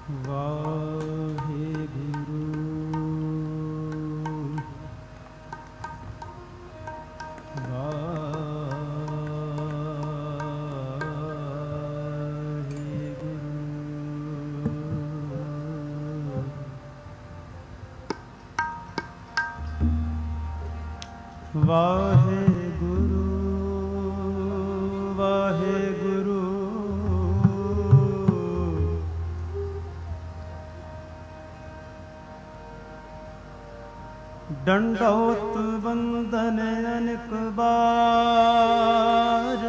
ਵਾਹਿਗੁਰੂ ਵਾਹਿਗੁਰੂ ਡੰਡੌਤ ਬੰਦਨ ਅਨੇਕ ਬਾਰ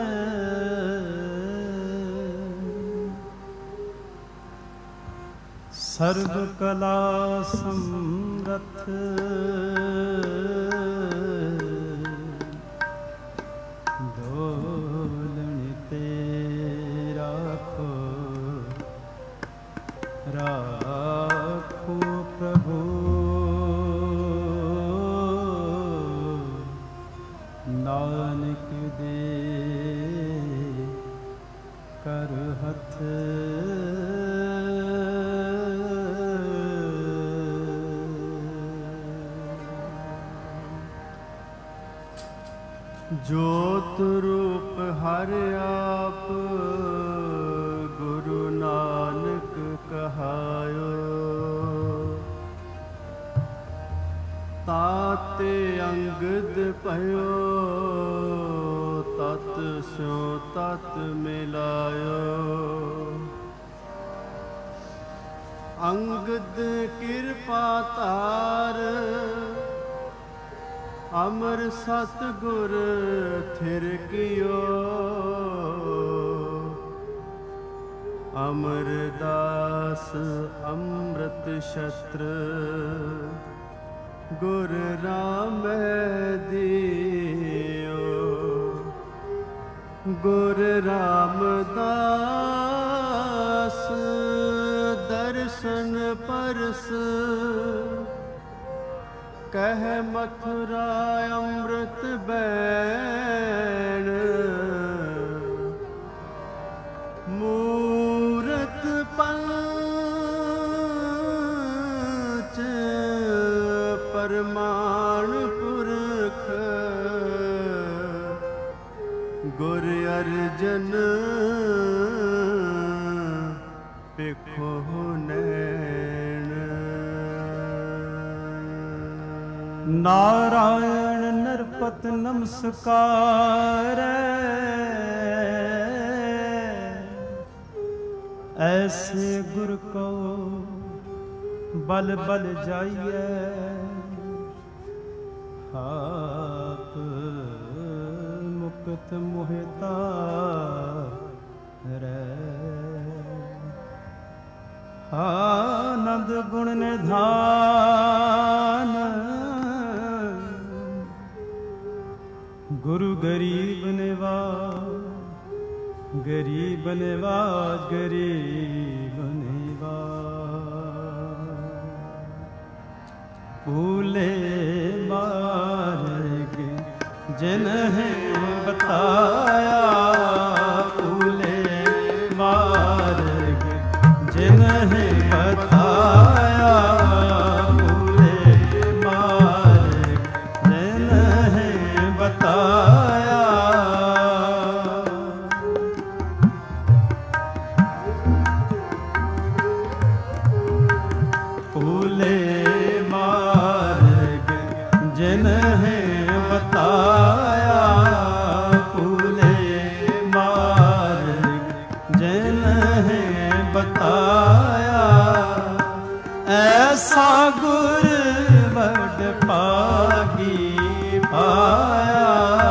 ਸਰਬ ਕਲਾ ਸਮਰਥ ਰਾਖੋ ਪ੍ਰਭੂ ਨਾਨਕ ਦੇ ਕਰ ਹੱਥ ਜੋਤ ਰੂਪ ਹਰਿ ਆਪ ਗੁਰੂ ਨਾਨਕ ਕਹਾਇਓ ਤਾਤੇ ਅੰਗਦ ਭਇਓ ਤਤ ਸੋ ਤਤ ਮਿਲਾਇਓ ਅੰਗਦ ਕਿਰਪਾ ਧਾਰ ਅਮਰ ਸਤਿਗੁਰ ਥਿਰ ਕੀਓ ਅਮਰਦਾਸ ਅੰਮ੍ਰਿਤ ਸ਼ਸਤਰ ਗੁਰ ਰਾਮੈ ਦਿਓ ਗੁਰ ਰਾਮਦਾਸ ਦਰਸ਼ਨ ਪਰਸ ਕਹਿ ਮਥੁਰਾ ਅੰਮ੍ਰਿਤ ਬੈਣ ਮੂਰਤ ਪੰਚ ਪਰਮਾਣ ਪੁਰਖ ਗੁਰ ਅਰਜਨ ਪੇਖੋ ਨੈਣ ਨਾਰਾਇਣ ਨਰਪਤ ਨਮਸਕਾਰ ਐਸੇ ਗੁਰ ਕੋ ਬਲ ਬਲ ਜਾਈਐ ਆਪ ਮੁਕਤ ਮੋਹਿਤਾ ਰਹਿ ਆਨੰਦ ਗੁਣ ਨਿਧਾਨ ਗੁਰੂ ਗਰੀਬ ਨਿਵਾਜ ਗਰੀਬ ਨਿਵਾਜ ਗਰੀਬ ਨਿਵਾਜ ਭੂਲੇ ਮਾਰਗ ਜਿਨਹਿ ਬਤਾਇਆ ਭੂਲੇ ਮਾਰਗ ਜਿਨਹਿ ਬਤਾਇਆ ਐਸਾ ਗੁਰ ਵਡ ਭਾਗੀ ਪਾਇਆ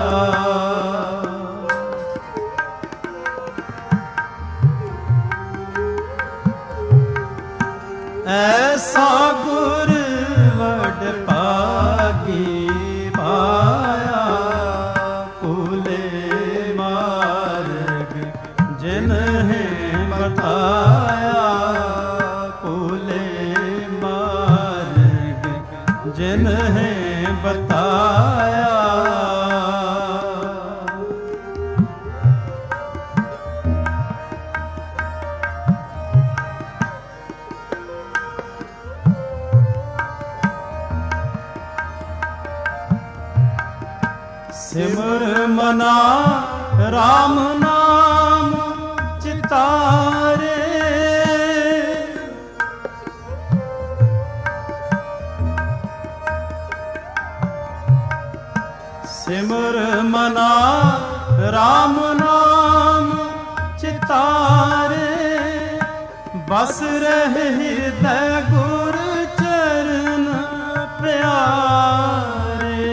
ਐਸਾ ਗੁਰ ਵਡ ਭਾਗੀ ਪਾਇਆ ਭੂਲੇ ਮਾਰਗ ਜਿਨਹਿ ਬਤਾਇਆ ਜਿਨਹਿ ਬਤਾਇਆ सिमर मना राम नाम चितारे। सिमर मना राम नाम चितारे। बस रहे हृदय गुर चरण प्यारे।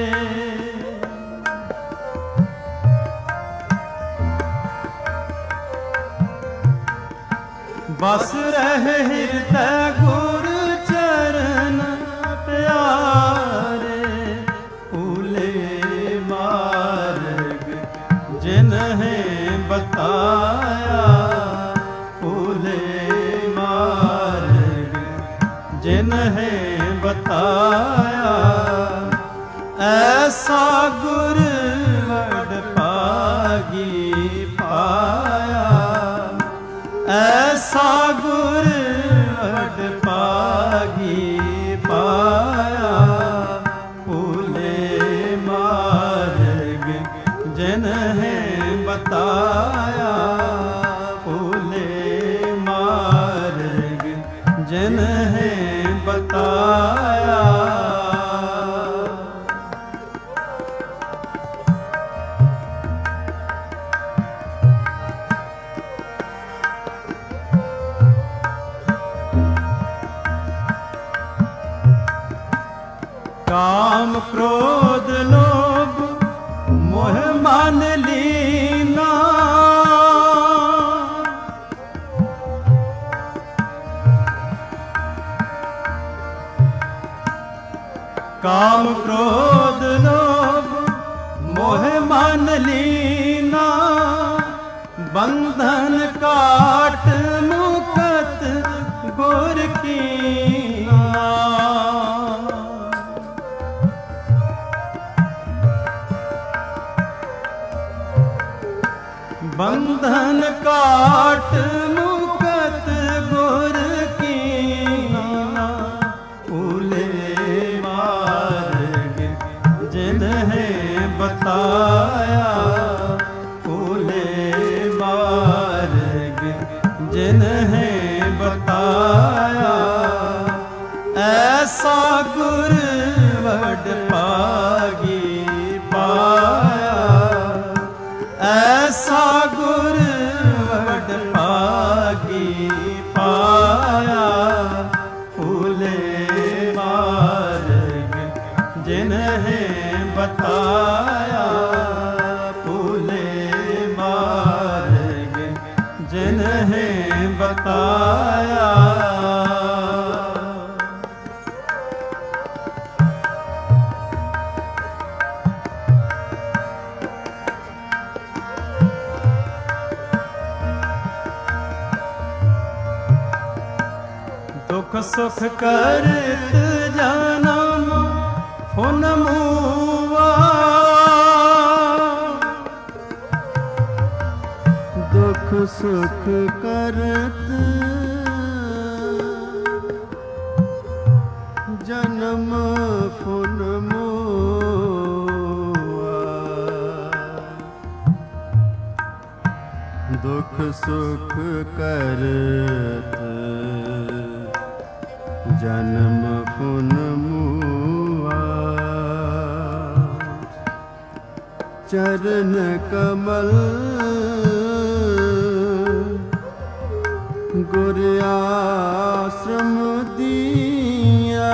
बस रहे हृदय गुर चरण प्यारे। फूले मार्ग जिन्हें बताया, फूले मार्ग जिन्हें बताया। ऐसा गुर वडभागी पाया, ऐसा गुर वडभागी पाया। फूले मार्ग जिन्हें बताया, फूले मार्ग जिन्हें बताया। काम क्रोध लोभ मोह मान लीना। काम क्रोध लोभ मोह मान लीना। बंधन काट मुकत गुर कीना। बंधन काट मुकत गुर कीना। फूले मार्ग जिन्हें बताया, फूले मार्ग जिन्हें बताया। ऐसा गुर वडभागी पाया, ऐसा गुर वडभागी पाया। फूले मार्ग जिन्हें बताया, फूले मार्ग जिन्हें बताया। दुख सुख करत जन्म फुन मुआ। दुख सुख करत जन्म फुन मुआ। दुख सुख करत जन्म फुन मुआ। चरण कमल गुर आश्रम दिया।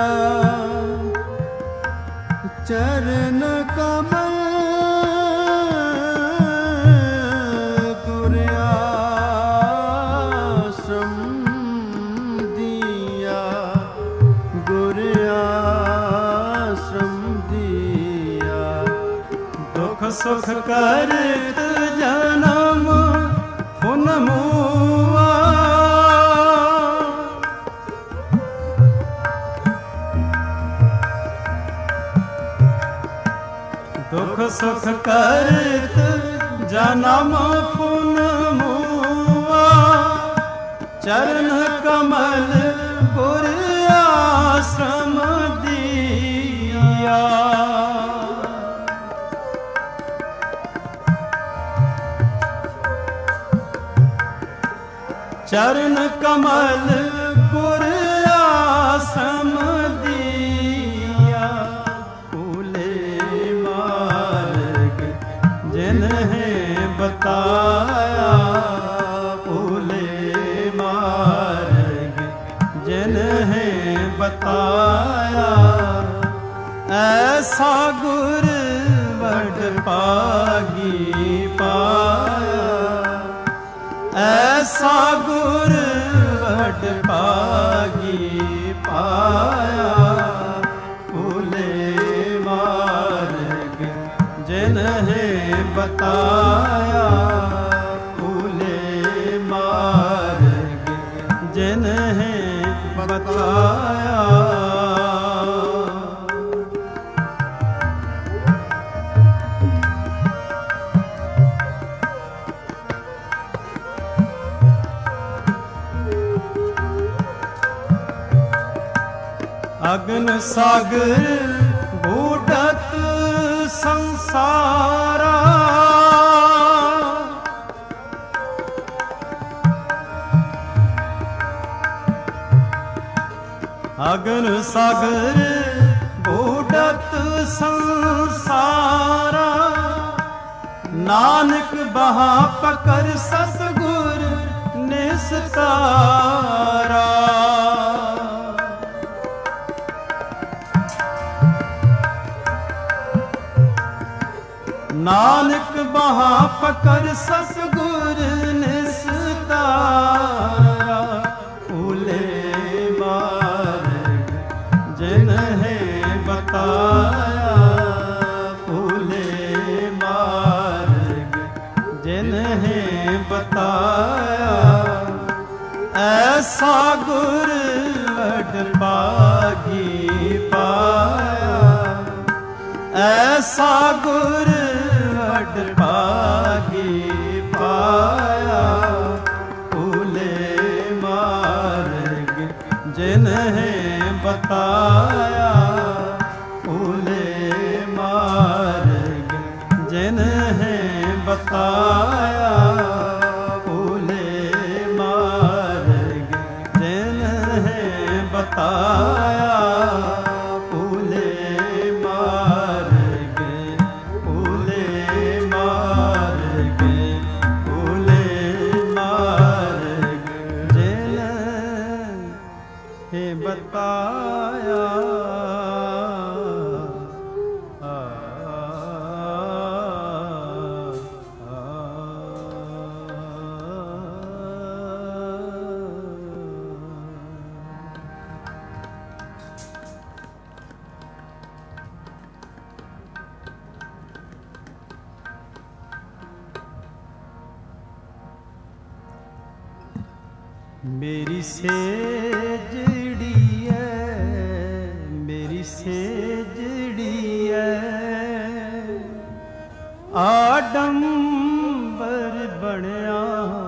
चरण कमल गुर आश्रम दिया। गुर आश्रम दिया। दुख सुख करत जन्म फुन मुआ। दुख सुख करत जन्म फुन मुआ। चरण कमल गुर आश्रम दिया। चरण कमल गुर आसम दिया, भूले मार्ग जिन्हें बताया, भूले मार्ग जिन्हें बताया। ऐसा गुर वडभागी पाया, ऐसा गुर वडभागी पाया। भूले मार्ग जिन्हें बताया, भूले मार्ग जिन्हें बताया। अगन सागर बूढ़त संसारा, अगन सागर बूढ़त संसारा। नानक बहा पकर सतगुर निस्तारा। नानक बहा पकर सतगुर निस्तारा। भूले मार्ग जिन्हें बताया, भूले मार्ग जिन्हें बताया। ऐसा गुर वडभागी पाया, ऐसा गुर वडभागी पाया। भूले मार्ग जिन्हें बताया, भूले मार्ग जिन्हें बताया। भूले मार्ग जिन्हें बताया। बताया। मेरी सेजड़ी है, मेरी सेजड़ी है। आडंबर बनया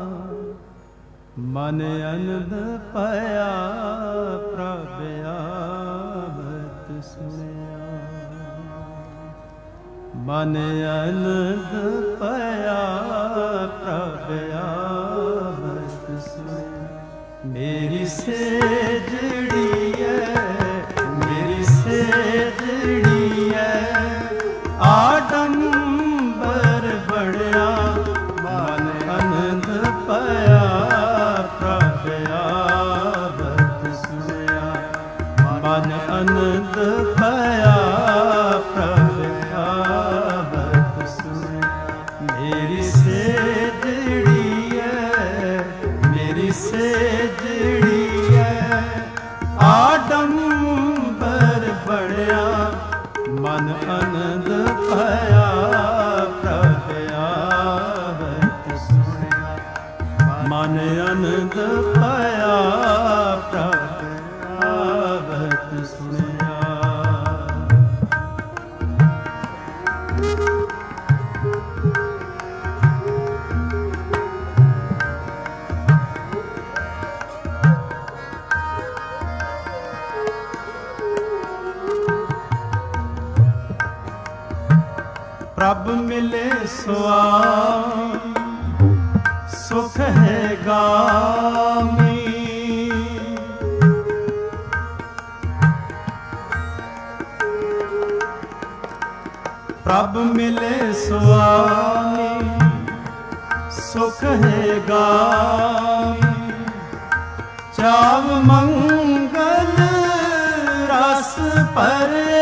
मन अनंद पाया, प्रभ आवत सुनिया। मन अनंद पाया, प्रभ आवत सुनिया। मेरी सेजड़ी है, मेरी सेजड़ी है। आडंबर बढ़िया मन आनंद पाया, प्रभ आवत सुनिया। मन आनंद पाया, प्रभ आवत सुनिया। मेरी सेजड़ी है, मेरी सेजड़ी है। आडंबर बढ़िया मन आनंद पाया, प्रभ आवत सुनिया। मन आनंद पाया, प्रभ आवत सुनिया। प्रभ मिले सुआ सुख है गा ਸੁਆਮੀ। ਪ੍ਰਭ ਮਿਲੇ ਸੁਆਮੀ ਸੁਖ ਹੈ ਗਾਮੀ। ਚਾਵ ਮੰਗਲ ਰਸ ਭਰੇ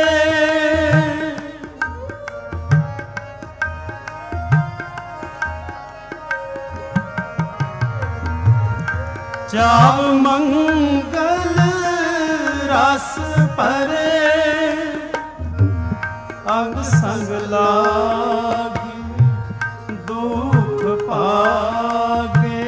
ਚਾਵ ਮੰਗਲ ਰਸ ਭਰੇ। ਅੰਗ ਸੰਗ ਲਾਗੀ ਦੁਖ ਪਾਗੇ।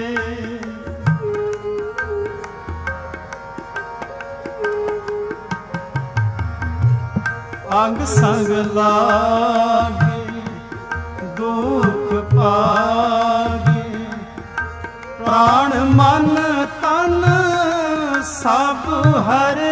ਅੰਗ ਸੰਗ ਲਾਗੀ ਦੁਖ ਪਾਗੇ। ਪ੍ਰਾਣ ਮਨ ਤਨ ਸਭ ਹਰੇ।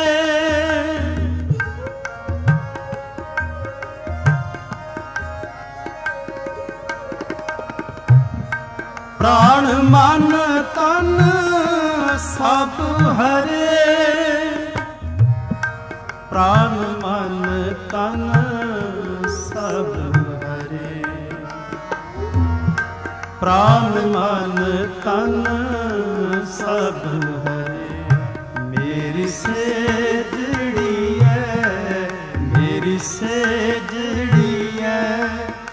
ਪ੍ਰਾਣ ਮਨ ਤਨ ਸਭ ਹਰੇ। ਪ੍ਰਾਣ ਮਨ ਤਨ ਸਭ ਹਰੇ। ਪ੍ਰਾਣ ਮਨ ਤਨ ਸਭ ਹਰੇ। ਮੇਰੀ ਸੇਜੜੀ ਹੈ ਮੇਰੀ ਸੇਜੜੀ ਹੈ।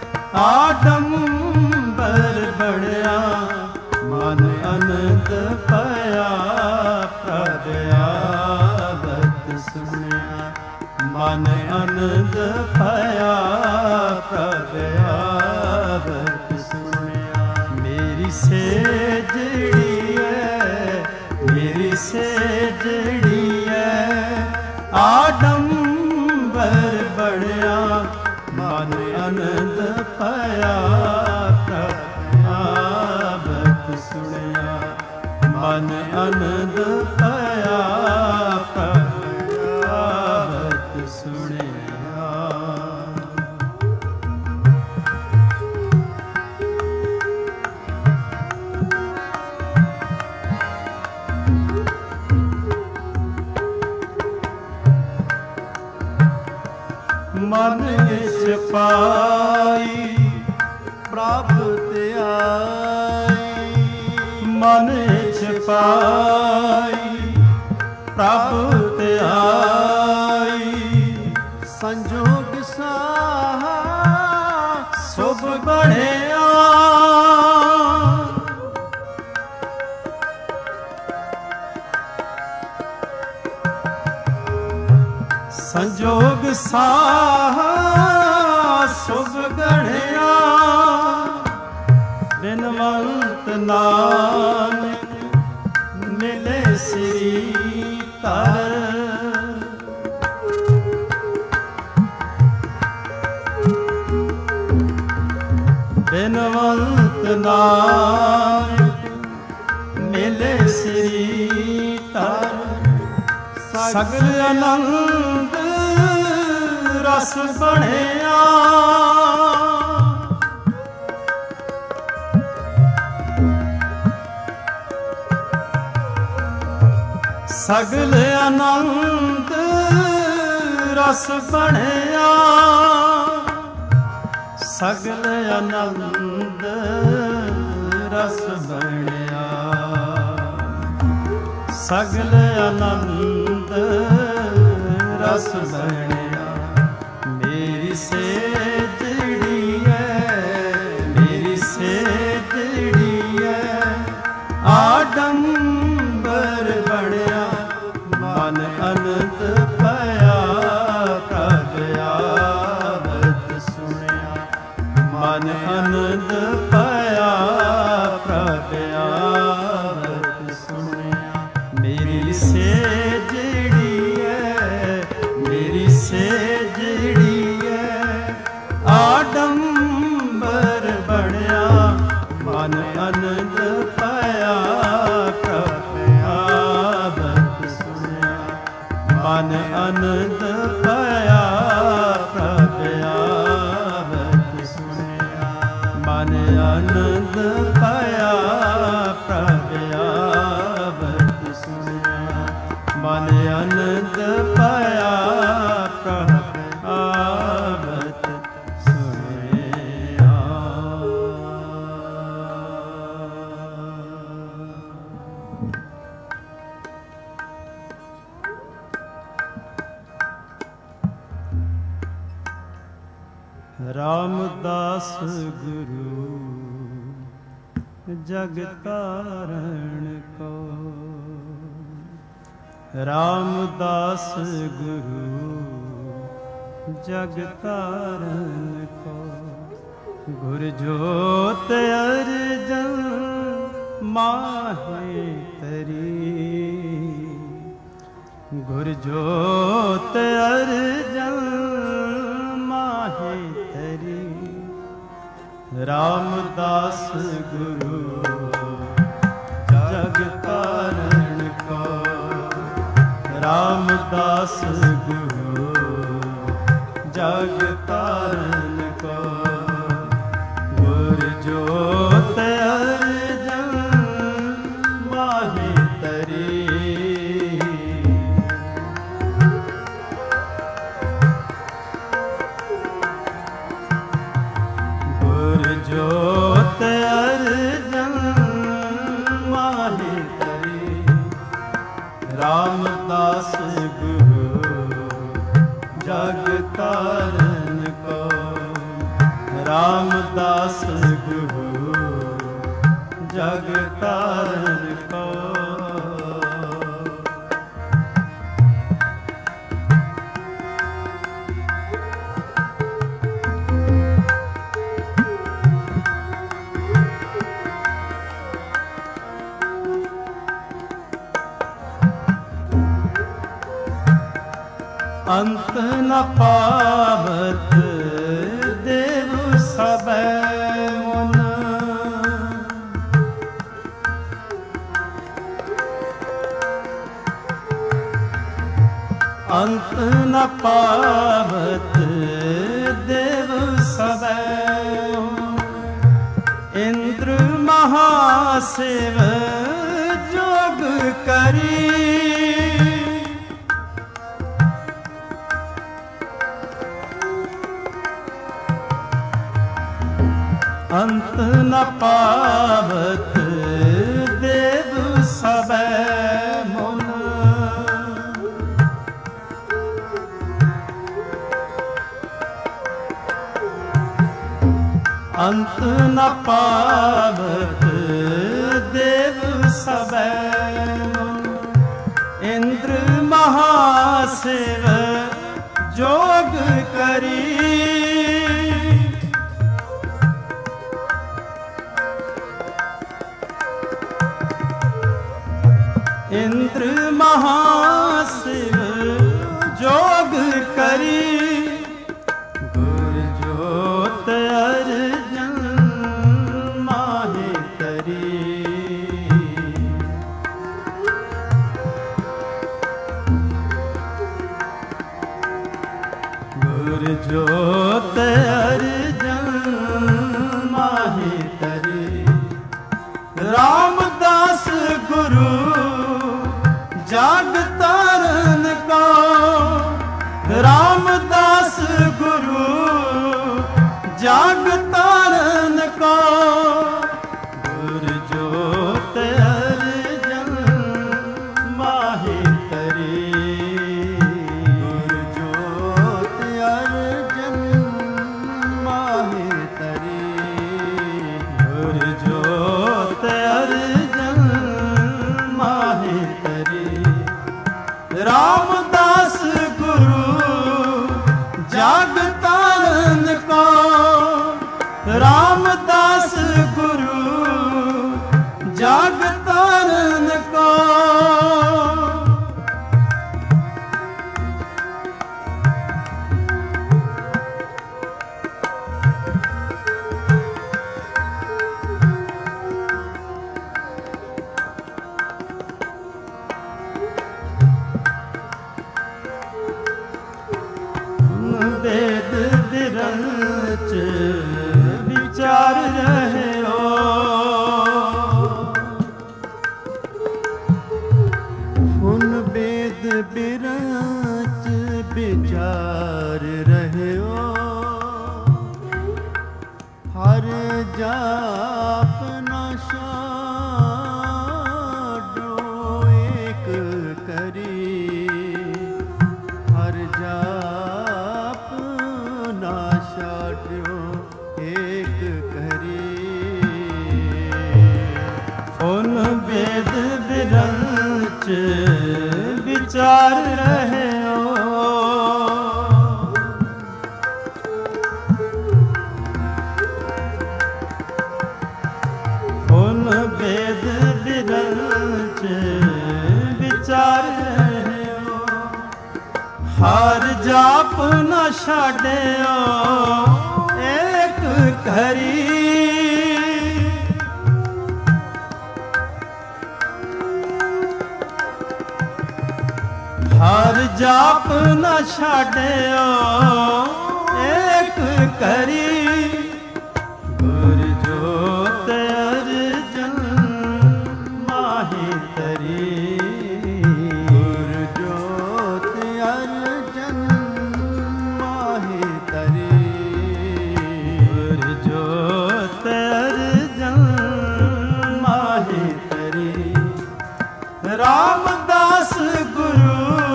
ਆਡੰਬਰ ਬੜਿਆ ਮਨ ਅਨੰਦ ਪਾਇਆ। ਪ੍ਰਭ ਆਵਤ ਸੁਣਿਆ ਮਨ ਅਨੰਦ ਪਾਇਆ। ਪ੍ਰਭ ਆਵਤ ਸੁਣਿਆ। ਮੇਰੀ ਸੇਜੜੀ ਹੈ ਮੇਰੀ ਸੇਜੜੀ ਹੈ। ਆਡੰਬਰ ਬੜਿਆ ਮਨ ਅਨੰਦ ਪਾਇਆ। ਪ੍ਰਭ ਆਵਤ ਸੁਣਿਆ ਮਨ ਅਨੰਦ ਪਾਇਆ। ਪ੍ਰਭ ਆਵਤ ਸੁਣਿਆ। ਮਨ ਵਿੱਚ ਪਾਈ ਪ੍ਰਭ ਧਿਆਈ। ਮਨ ਵਿੱਚ ਪਾਈ ਪ੍ਰਭ ਧਿਆਈ। ਸੰਜੋਗ ਸਾਹਾ ਸੁਭ ਬਣਿਆ। ਸੰਜੋਗ ਸਾਹਾ ਸੁਭ ਗੜਿਆ। ਬਿਨਵੰਤ ਨਾਨਕ ਮਿਲੇ ਸ੍ਰੀ ਧਰ। ਬਿਨਵੰਤ ਨਾਨਕ ਮਿਲੇ ਸ੍ਰੀ ਧਰ। ਸਗਲ ਆਨੰਦ ਰਸ ਬਣਿਆ। ਸਗਲ ਆਨੰਦ ਰਸ ਬਣਿਆ। ਸਗਲ ਆਨੰਦ ਰਸ ਬਣਿਆ। ਸਗਲ ਆਨੰਦ ਰਸ ਬਣਿਆ। ਮੇਰੀ ਸੇਜੜੀ ਹੈ ਮੇਰੀ ਸੇਜੜੀ ਹੈ। ਆਡੰਬਰ ਬਣਿਆ ਮਨ ਅਨੰਦ ਪਾਇਆ। ਪ੍ਰਭ ਆਵਤ ਸੁਣਿਆ ਮਨ ਅਨੰਦ ਪਾਇਆ। ਪ੍ਰਭ ਆਵਤ ਸੁਣਿਆ। ਮੇਰੀ ਸੇਜੜੀ ਹੈ ਮੇਰੀ ਸੇਜੜੀ ਹੈ। ਆਡੰਬਰ ਬਣਿਆ ਮਨ ਅਨੰਦ ਪਾਇਆ। ਪ੍ਰਭ ਆਵਤ ਸੁਣਿਆ ਮਨ ਅਨੰਦ ਪਾਇਆ। ਪ੍ਰਭ ਆਵਤ ਸੁਣਿਆ ਮਨ ਅਨੰਦ ਪਾਇਆ। ਮਨ ਅਨੰਦ ਪਾਇਆ ਕਹਤ ਆਵਤ ਸੁਣਿਆ। ਰਾਮਦਾਸ ਗੁਰੂ ਜਗ ਤਾਰਨ ਕੋ, ਰਾਮਦਾਸ ਗੁਰੂ ਜਗ ਤਾਰਨ ਕੋ, ਗੁਰ ਜੋਤ ਅਰਜਨ ਮਾਹੇ ਤਰੀ, ਗੁਰ ਜੋਤ ਅਰਜਨ ਮਾਹੇ ਤਰੀ। ਰਾਮਦਾਸ ਗੁਰੂ ਜਗ ਤਾਰਨ ਕੋ, ਰਾਮਦਾਸ ਗੁਰੂ ਜਗ ਤਾਰਨ ਕੋ, ਗੁਰ ਜੋਤ ਅਰਜਨ ਮਾਹੇ ਤਰੀ। ਗੁਰ ਜੋਤ ਅਰਜਨ ਮਾਹੇ ਤਰੀ। ਰਾਮਦਾਸ ਗੁਰੂ ਜਗ ਤਾਰਨ ਕੋ, ਰਾਮਦਾਸ ਗੁਰੂ ਜਗ ਤਾਰਨ ਕੋ। ਅੰਤ ਨ ਪਾਵਤ ਦੇਵ ਸਭੈ ਮੁਨ, ਅੰਤ ਨ ਪਾਵਤ ਦੇਵ ਸਭੈ ਮੁਨ। ਇੰਦਰ ਮਹਾਸਿਵ ਜੋਗ ਕਰੀ, ਅੰਤ ਨ ਪਾਵਤ ਦੇਵ ਸਭੈ ਮੁਨ। ਅੰਤ ਨ ਪਾਵਤ ਦੇਵ ਸਭੈ ਮੁਨ। ਇੰਦਰ ਮਹਾਸਿਵ ਜੋਗ ਕਰੀ, ਇੰਦਰ ਮਹਾਸਿਵ ਜੋਗ ਕਰੀ। ਗੁਰ ਜੋਤ ਅਰਜਨ ਮਾਹੇ ਤਰੀ, ਗੁਰ ਜੋਤ ਅਰਜਨ ਮਾਹੇ ਤਰੀ। ਰਾਮਦਾਸ ਗੁਰੂ ਜਗ ਤਾਰਨ ਕੋ, ਰਾਮਦਾਸ ਗੁਰੂ ਜਗ ਤਾਰਨ ਕੋ, ਗੁਰ ਜੋਤ ਅਰਜਨ ਮਾਹੇ ਤਰੀ। ਗੁਰ ਜੋਤ ਅਰਜਨ ਮਾਹੇ ਤਰੀ, ਗੁਰ ਜੋਤ ਅਰਜਨ ਮਾਹੇ ਤਰੀ। ਰਾਮਦਾਸ ਗੁਰੂ ਜਗ ਤਾਰਨ ਕੋ, ਰਾਮਦਾਸ ਗੁਰੂ ਜਗ ਤਾਰਨ ਕੋ। ਵੇਦ ਦਿਰਚ ਵਿਚਾਰ ਰਹਿਓ, ਉਨ ਵੇਦ बिरंच विचार रहियो, हर जाप न छाडो एक करी, हर जाप न छाडो एक करी। उन वेद बिरंच विचार रहियो, उन वेद बिरंच विचार रहियो, हर जाप न छाडियो एक घड़ी। हर जाप न छाडियो एक करी, गुर जोत अर्जन माहि तरी, गुर जोत अर्जन माहि तरी, गुर जोत अर्जन माहि तरी। रामदास गुरु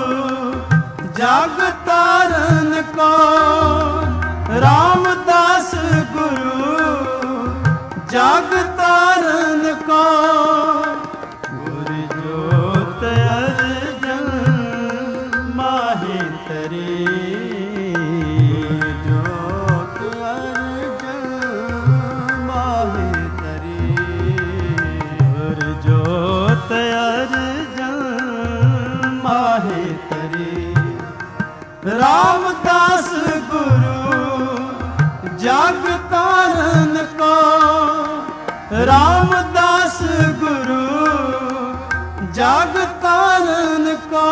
जग तारन को, रामदास गुरु जग तारन को, गुर जोत अर्जन माहि तरी, गुर जोत अर्जन माहि तरी, गुर जोत अर्जन माहि तरी। रामदास गुरु जग तारन को, रामदास गुरु जग तारन को,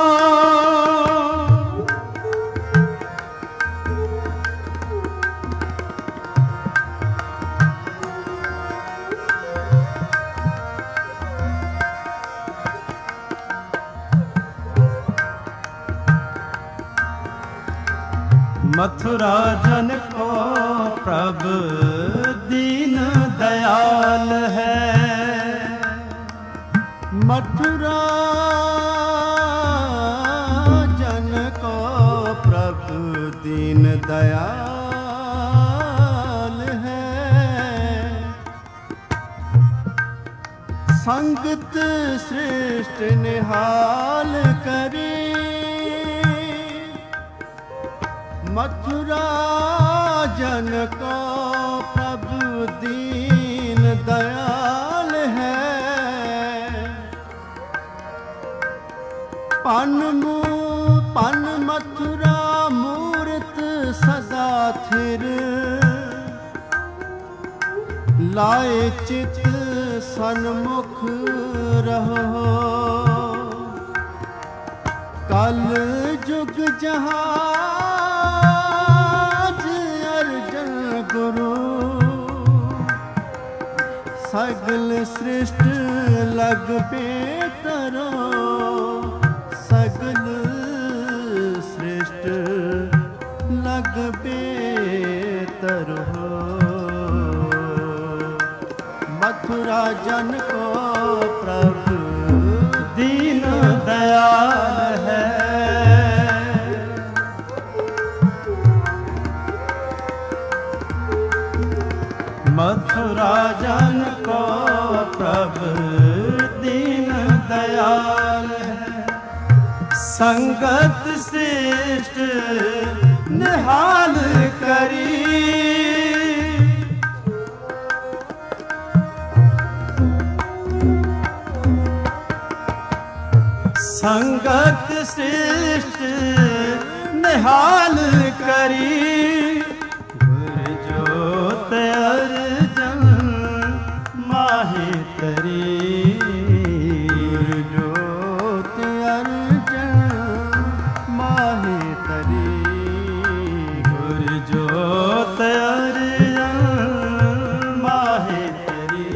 मथुरा जन को प्रभु दीन दयाल है, मथुरा जन को प्रभु दीन दयाल है। संगत श्रेष्ठ निहाल करे, मथुरा जन को प्रभु दीन दयाल है। पन मथुरा मूर्त सदा थिर, लाए चित सन्मुख रहो, कल जुग जहाज अर्जन गुरु, सगल सृष्ट लग बेतरो, सगल सृष्ट लग बेतरो। मथुरा जन को प्रभु दीन दयाल है, मथुरा जन को प्रभु दीन दयाल है। संगत श्रेष्ठ निहाल करी, संगत श्रेष्ठ निहाल करी, गुर जोत अर्जन माहि तरी, गुर जोत अर्जन माहि तरी, गुर जोत अर्जन माहि तरी।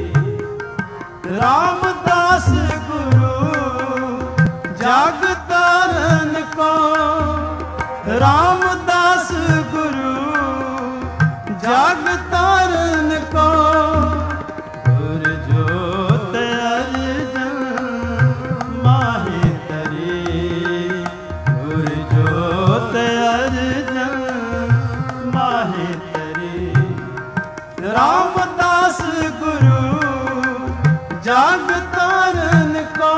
रामदास गुरु जग तारन रामदास गुरु जग तारन को, गुर जोत अर्जन माहे तरी, गुर जोत अर्जन माहे तरी। रामदास गुरु जग तारन को,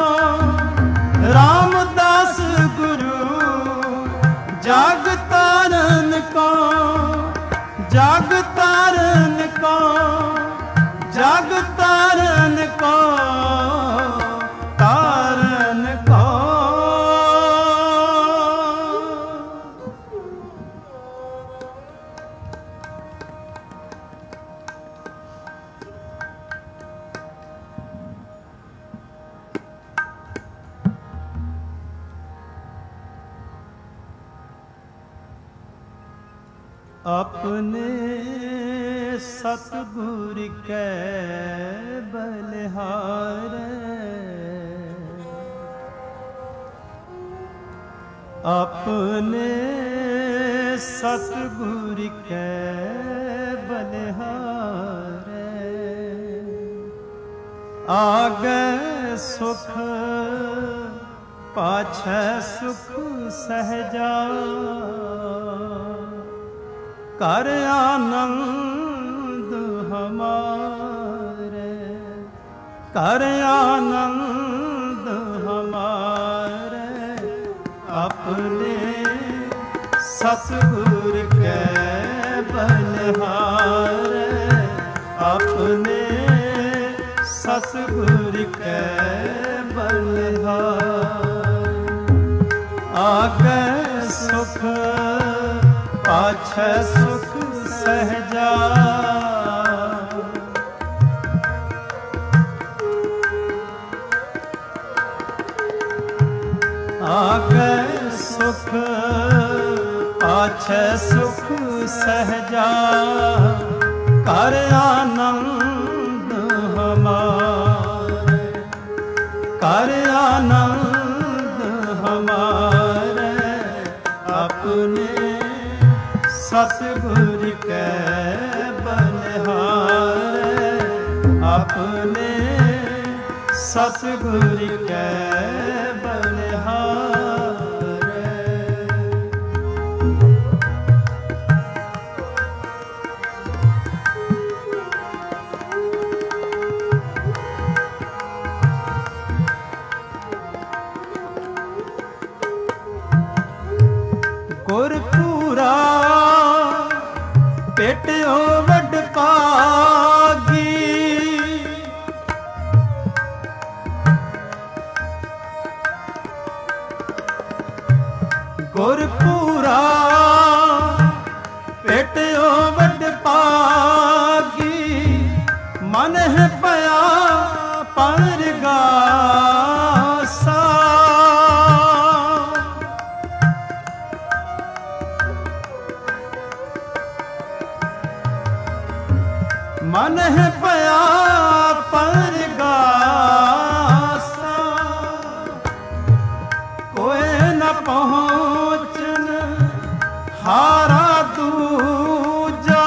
रामदास गुरु जग तारन को, जग तारन को, जग तारन को, तारन को। अपने सतगुर कै बलिहारे, अपने सतगुर कै बलिहारे। आगे सुख पाछै सुख सहजा, कर आनंद हमारे, कर आनंद हमारे। अपने सतगुर कै बलिहारे, अपने सतगुर कै बलिहारे। आगे सुख पाछै सुख सहजा, आगे सुख पाछै सुख सहजा। कर आनंद हमारे, कर आनंद हमारे। अपने सतगुर कै बलिहारे, अपने सतगुर कै बलिहारे। गुरपुरा पेटियो वड पागी, गुरपुरा पेटियो वड पागी। मन है पया परगासा, मन है पया परगासा। कोई न पहुँचन हारा दूजा,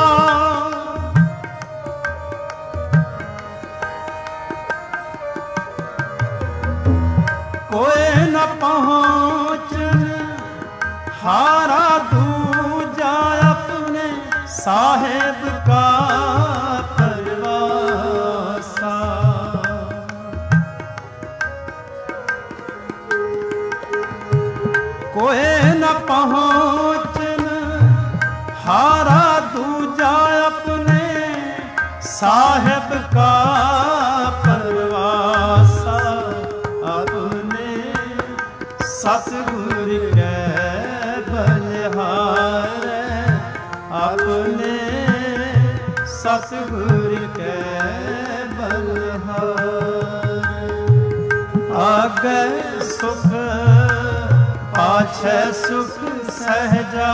कोई न पहुँचन हारा दूजा। अपने साहेब का परवासा, कोई न पहुँचन हारा दूजा। अपने साहेब का परवासा। अपने सतगुर कै बलिहारे, अपने सतगुर कै बलिहारे। आगे सुख पाछै सुख सहजा,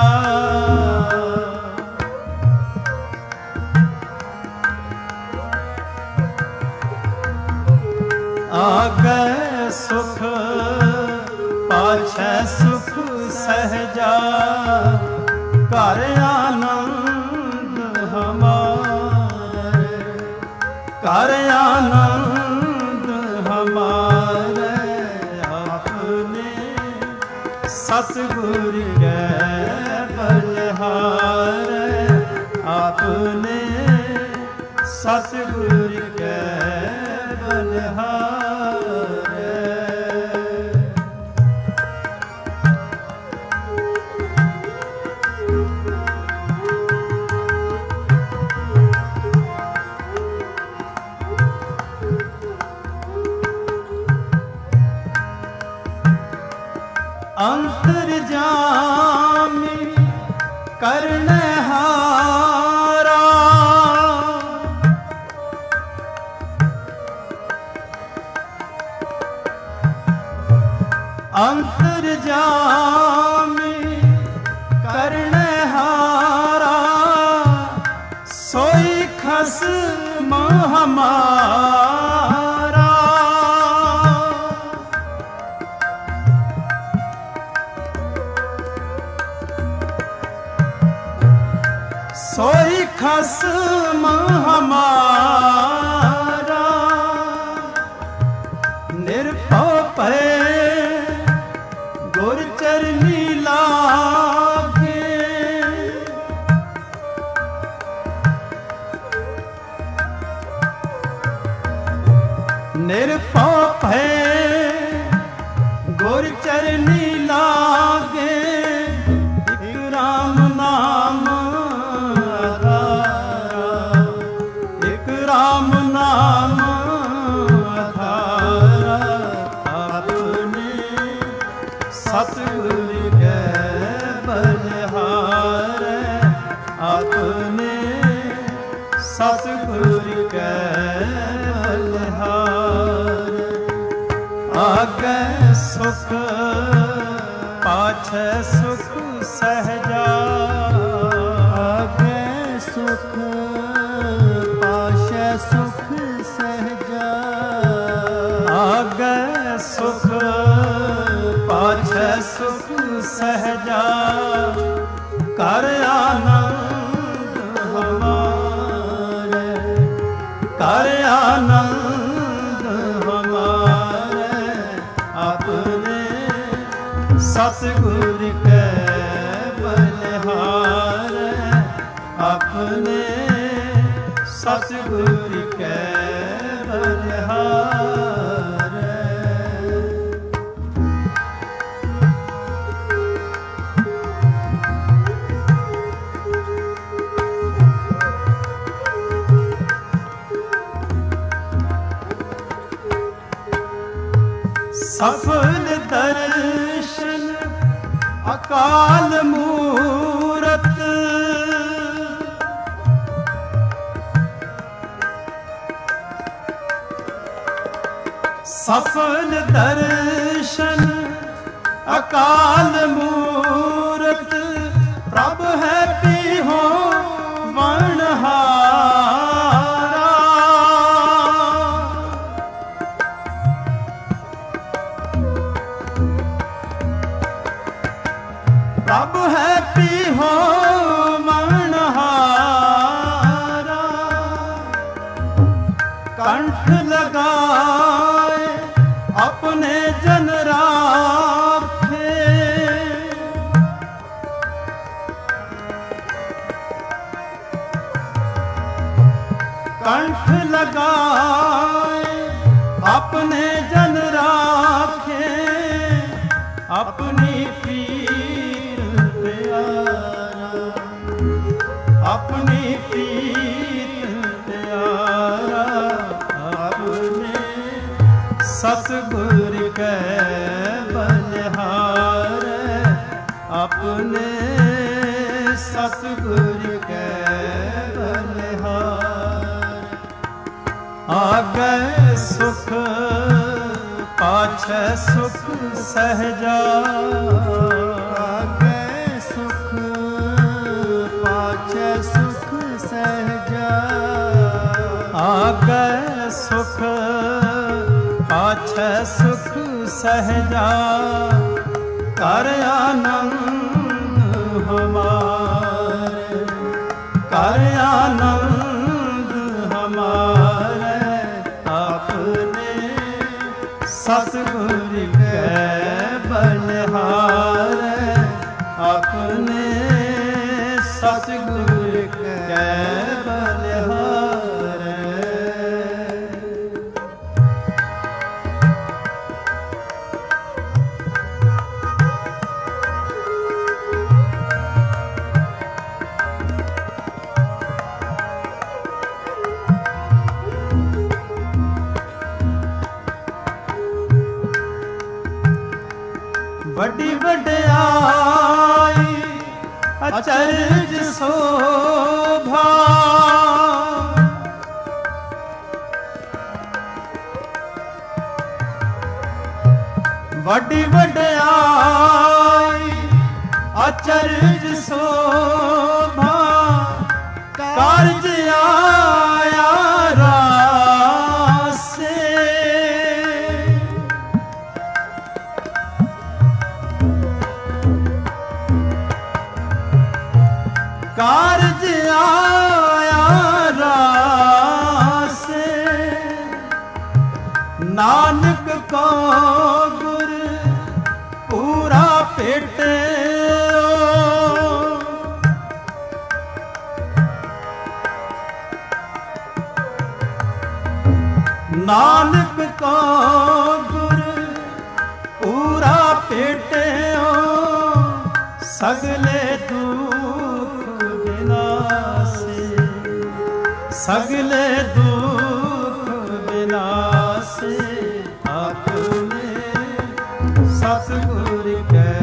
आगे सुख पाछै ਪਾਛੈ ਸੁਖ ਸਹਜਾ, ਘਰ ਆਨੰਦ ਹਮਾਰੇ, ਘਰ ਆਨੰਦ ਹਮਾਰੇ, ਆਪਣੇ ਸਤਿਗੁਰ ਕੈ ਬਲਿਹਾਰੇ, ਆਪਣੇ ਸਤਿਗੁਰ ਕੈ ਬਲਿਹਾਰੇ। ਅੰਤਰਜਾਮੀ ਕਰਨਹਾਰਾ, ਅੰਤਰਜਾਮੀ ਕਰਨਹਾਰਾ, ਸੋਈ ਖਸਮ ਹਮਾਰਾ। ਸੋਈ ਖਸਮ ਹਮਾਰਾ, ਨਿਰਭਉ ਭੈ ਗੁਰ ਚਰਨੀ ਲਾਗੇ, ਨਿਰਭਉ ਭੈ ਗੁਰ ਚਰਨੀ ਲਾਗੇ, ਇਕ ਰਾਮ ਨਾਮ ਰਾਮ ਨਾਮ ਆਧਾਰਾ, ਆਪਣੇ ਸਤਿਗੁਰ ਕੈ ਬਲਿਹਾਰੇ, ਆਪਣੇ ਸਤਿਗੁਰ ਕੈ ਬਲਿਹਾਰੇ। ਆਗੈ ਸੁਖ ਪਾਛੈ ਸੁਖ ਸਹਜਾ, ਆਗੈ ਸੁਖ ਸੁਖ ਸਹਜਾ, ਆਗੈ ਸੁਖ ਪਾਛੈ ਸੁਖ ਸਹਜਾ, ਘਰ ਆਨੰਦ ਹਮਾਰੇ, ਘਰ ਆਨੰਦ ਹਮਾਰੇ, ਆਪਣੇ ਸਤਿਗੁਰ ਕੈ ਬਲਿਹਾਰੇ, ਆਪਣੇ ਸਤਿਗੁਰ ਕੈ ਬਲਿਹਾਰੇ। ਸਫਲ ਦਰਸ਼ਨ ਅਕਾਲ ਮੂਰਤ, ਸਫਲ ਦਰਸ਼ਨ ਅਕਾਲ ਮੂਰਤ, ਪ੍ਰਭ ਹੈ ਪੀਹੋ ਵਣਹਾਰਾ, ਪ੍ਰਭ ਹੈ ਪੀਹੋ ਵਣਹਾਰਾ, ਕੰਠ ਲਗਾਏ ਆਪਣੇ ਜਨ ਰਾਖੇ, ਕੰਠ ਲਗਾਏ ਆਪਣੇ ਜਨ ਰਾਖੇ, ਆਪਣੀ ਪੀਰ ਪਿਆਰਾ, ਆਪਣੀ ਪੀਰ ਪਿਆਰਾ, ਆਪਣੇ ਸਤਿਗੁਰ ਕੈ ਬਲਿਹਾਰੇ, ਆਪਣੇ ਸਤਿਗੁਰ ਕੈ ਬਲਿਹਾਰੇ। ਆਗੈ ਸੁਖ ਪਾਛੈ ਸੁਖ ਸਹਜਾ, ਆਗੈ ਸੁਖ ਪਾਛੈ ਸੁਖ ਸਹਜਾ, ਆਗੈ ਸੁਖ ਪਾਛੈ ਸੁਖ ਸਹਜਾ, ਕਰ ਆਨੰਦ ਹਮਾਰੇ, ਕਰ ਆਨੰਦ ਹਮਾਰੇ, ਆਪਣੇ ਸਤਿਗੁਰ ਕੈ ਬਲਿਹਾਰੇ, ਆਪਣੇ ਸਤਿਗੁਰ ਕੈ ਬਲਿਹਾਰੇ। ਵੱਡੀ ਵਡਿਆਈ ਅਚਰਜ ਸੋਭਾ, ਵੱਡੀ ਵਡਿਆਈ ਅਚਰਜ ਸੋਭਾ, ਕਾਰਜ ਆਇਆ ਰਾਸੇ, ਕਾਰਜ ਆਇਆ ਰਾਸੇ, ਨਾਨਕ ਕੋ ਗੁਰ ਪੂਰਾ ਭੇਟਿਓ, ਨਾਨਕ ਕੋ ਗੁਰ ਪੂਰਾ ਭੇਟਿਓ, ਸਗਲੇ ਦੁਖ ਵਿਨਾਸੇ, ਸਗਲੇ ਦੁਖ ਵਿਨਾਸੇ, ਆਪਣੇ ਸਤਿਗੁਰ ਕੈ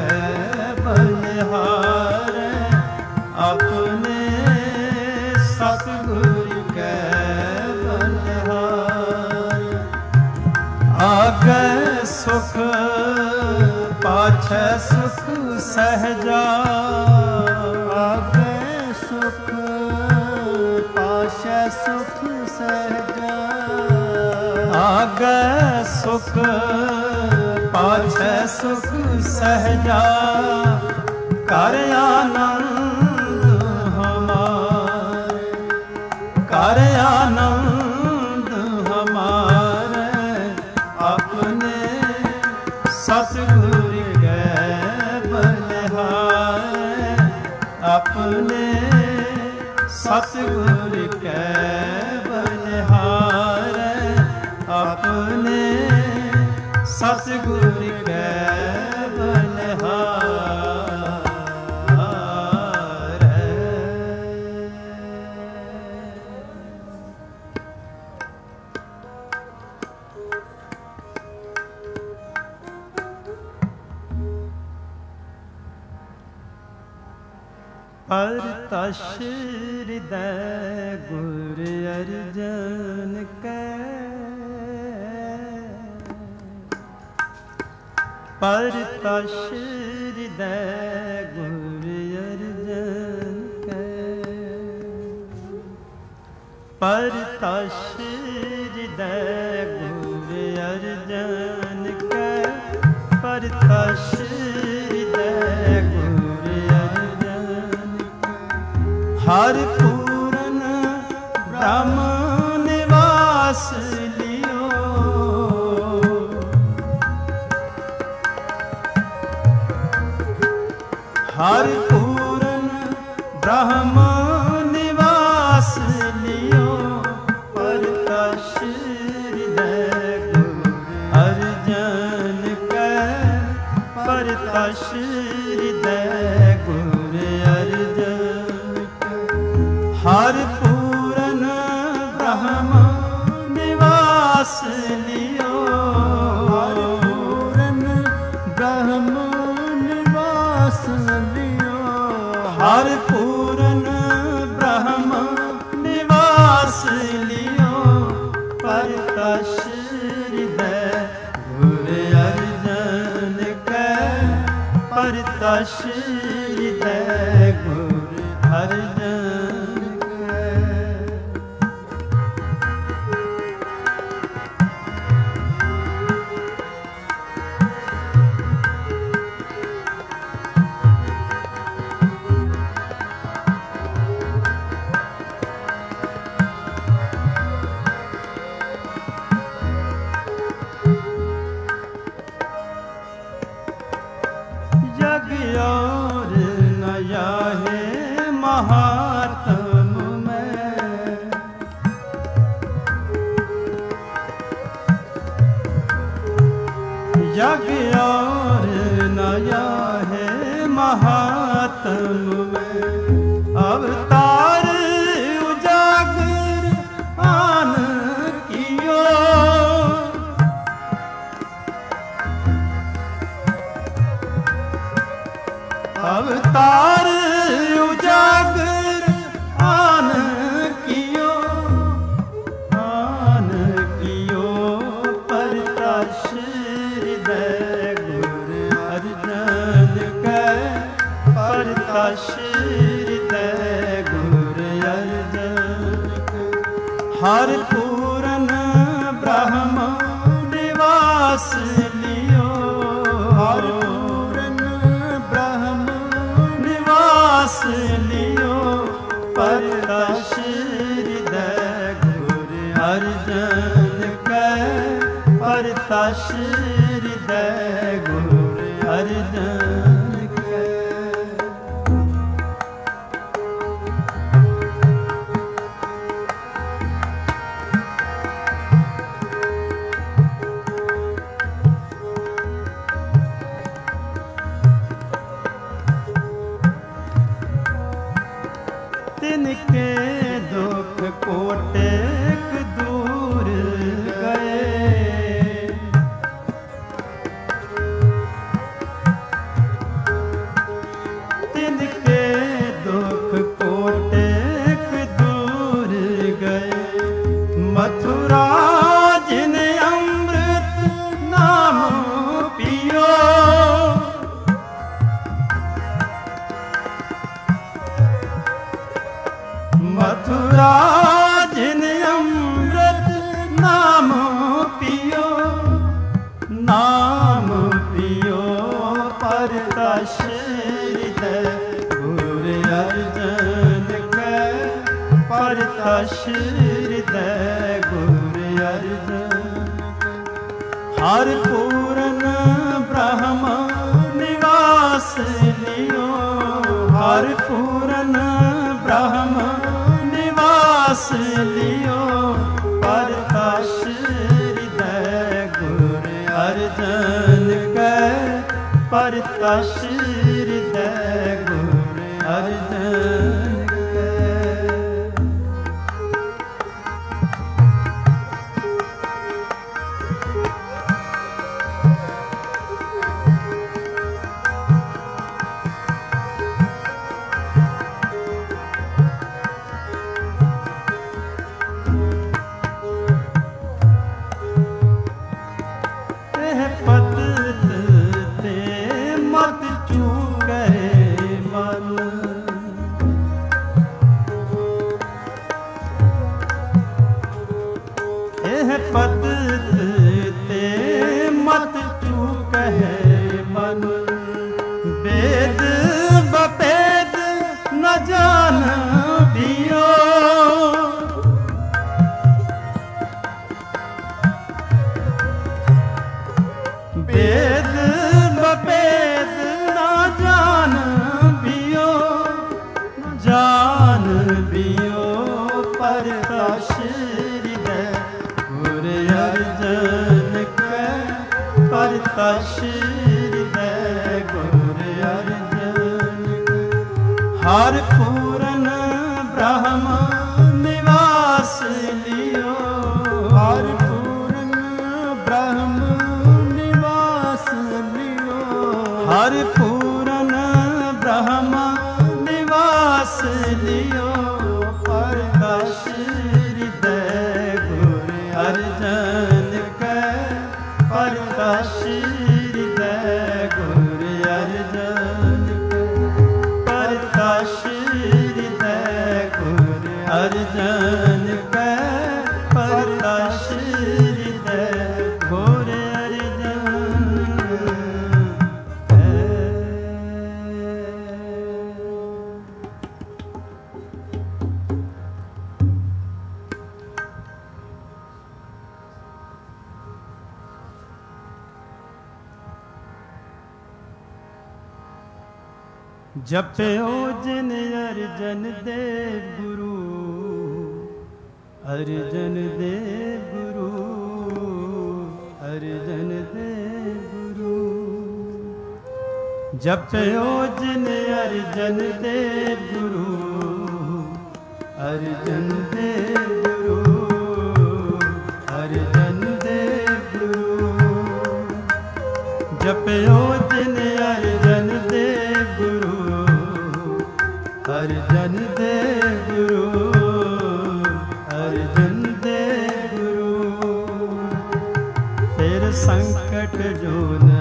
ਬਲਿਹਾਰੇ, ਆਪਣੇ ਸਤਿਗੁਰ ਕੈ ਬਲਿਹਾਰੇ। ਆਗੇ ਸੁਖ ਪਾਛੈ ਸੁਖ ਸਹਿਜਾ, ਆਗੇ ਸੁਖ ਪਾਛੈ ਸੁਖ ਸਹਿਜਾ, ਆਗੇ ਸੁਖ ਪਾਛੈ ਸੁਖ ਸਹਿਜਾ, ਕਰ ਆਨੰਦ ਹਮਾਰੇ, ਕਰ ਆਨੰਦ ਹਮਾਰੇ, ਆਪਣੇ ਸਤਿਗੁਰ ਕੈ ਬਲਿਹਾਰੇ, ਆਪਣੇ ਸਤਿਗੁਰ ਕੈ ਬਲਿਹਾਰੇ, ਆਪਣੇ ਸਤਿਗੁਰ ਕੈ ਬਲਿਹਾਰੇ। ਪਰਤਸ਼ ਹਿਰਦੈ ਗੁਰ ਅਰਜਨ ਕੈ, ਪਰਤਸ਼ ਹਿਰਦੈ ਗੁਰ ਅਰਜਨ ਕੈ, ਪਰਤਸ਼ ਹਿਰਦੈ ਗੁਰ ਅਰਜਨ ਕੈ, ਪਰਤਸ਼ ਹਿਰਦੈ ਗੁਰ ਅਰਜਨ ਕੈ, ਹਰਿ ਪੂਰਨ ਬ੍ਰਹਮ ਨਿਵਾਸ ਲਿਓ, ਹਰਿ ਪੂਰਨ ਬ੍ਰਹਮ ਨਿਵਾਸ ਲਿਓ, ਪਰਤਸ਼ ਹਿਰਦੈ ਗੁਰ ਅਰਜਨ ਕੈ, ਪਰਤਸ਼ ਹਿਰਦੈ ਗੁਰ ਅਰਜਨ ਕੈ, ਹਰਿ ਪੂਰਨ ਬ੍ਰਹਮ ਨਿਵਾਸ ਲਿਓ, ਹਰਿ ਪੂਰਨ ਬ੍ਰਹਮ ਨਿਵਾਸ ਲਿਓ, ਹਰਿ ਪੂਰਨ ਬ੍ਰਹਮ ਨਿਵਾਸ ਲਿਓ, ਪਰਤਸ਼ ਹਿਰਦੈ ਗੁਰ ਅਰਜਨ ਕੈ, ਪਰਤਸ਼ ਹਿਰਦੈ ਗੁਰ ਅਰਜਨ ਕੈ। है महात्म में अवतार उजागर आन कियो। अवतार उजागर आन कियो, आन कियो प्रकाश हृदय गुरु अर्जन कै। प्रकाश हृदय गुरु अर्जन कै। हर पूरन ब्रह्म निवास लियो। हर पूरन ब्रह्म निवास लियो। प्रकाश हृदय गुरु अर्जन कै। प्रकाश हृदय गुरु अर्जन कै। तिनके दुख कोटेक दूर गए। तिनके दुख कोटेक दूर गए। मथुरा जिन अमृत नाम पियो। मथुरा जिन अमृत नाम पियो। नाम पियो प्रकाश हृदय गुरु अर्जन कै। प्रकाश हृदय गुरु अर्जन कै। हर पूरन ब्रह्म निवास लियो। हर पूरन ब्रह्म निवास लियो। प्रकाश हृदय गुरु अर्जन कै। प्रकाश हृदय गुरु अर्जन कै। पद ते मत चूकै मन। पद ते मत चूकै मन। वेद बपेद न जान दियो। वेद बपेद न जान बियो। जान बियो प्रकाश हृदय गुरु अर्जन कै। प्रकाश हृदय गुरु अर्जन कै। हर पूरन ब्रह्म निवास लियो। हर पूरन ब्रह्म निवास लियो। हर पूरन ब्रह्म निवास लियो। प्रकाश हृदय गुरु अर्जन कै। प्रकाश हृदय गुरु अर्जन कै। प्रकाश हृदय गुरु अर्जन कै। प्रकाश हृदय गुरु जप्यो जिन अर्जन देव गुरु। अर्जन देव गुरु। अर्जन देव गुरु। जपयो जिन अर्जन देव गुरु, अर्जन देव गुरु, अर्जन देव गुरु। जपयो जिन अर्जन देव गुरु, अर्जन देव गुरु, अर्जन देव गुरु। फिर संकट जो न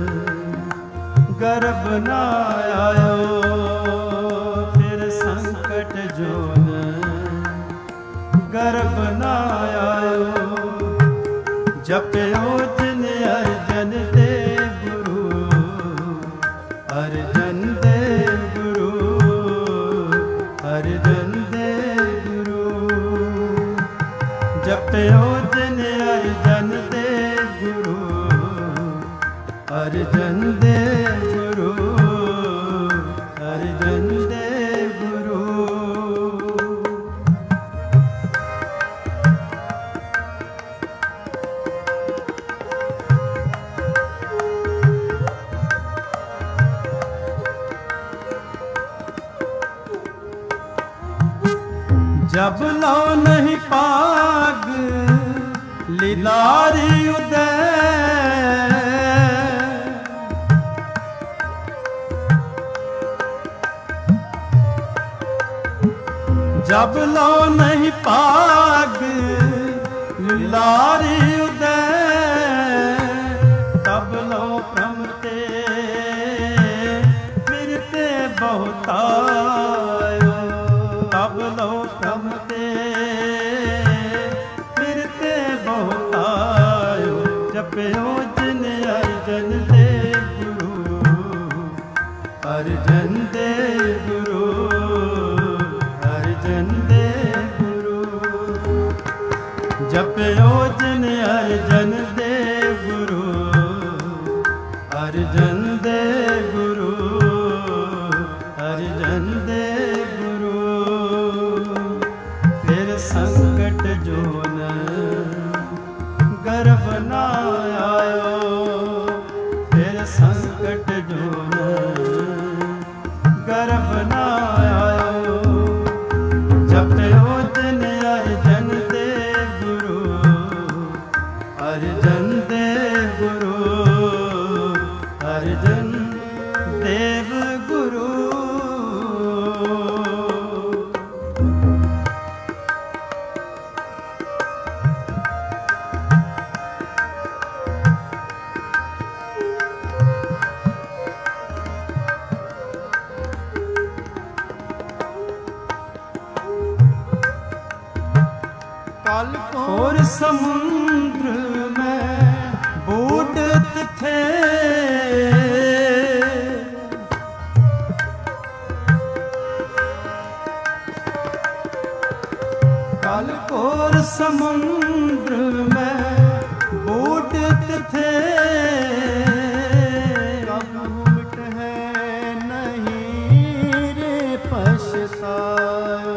गर्भ न आयो, फिर संकट जो न गर्भ न आयो। जपयो जिन अर्जन देव गुरु, अर्जन देव गुरु, अर्जन देव गुरु। जपयो जिन अर्जन देव गुरु, अर्जन देव गुरु, अर्जन देव गुरु। जब लो नहीं पाग लीलारी उदय, जब लो नहीं पाग लीलारी उदय, तब लो प्रमते मिरते बहुतायो, तब लो प्रमते मिरते बहुतायो। जपयो जिन अर्जन देव गुरु, अर्जन देव गुरु, अर्जन देव गुरु। जपयो जिन अर्जन देव गुरु, अर्जन देव गुरु, अर्जन देव गुरु। फिर संकट जो न गर्भ न आयो, फिर संकट जो न गर्भ न आयो। जपयो जिन अर्जन देव गुरु, अर्जन देव गुरु, अर्जन देव गुरु। काल और समुद्र में बूढ़त थे, काल और समुद्र में बूढ़त थे। कब मिट है नहीं रे पछतायो,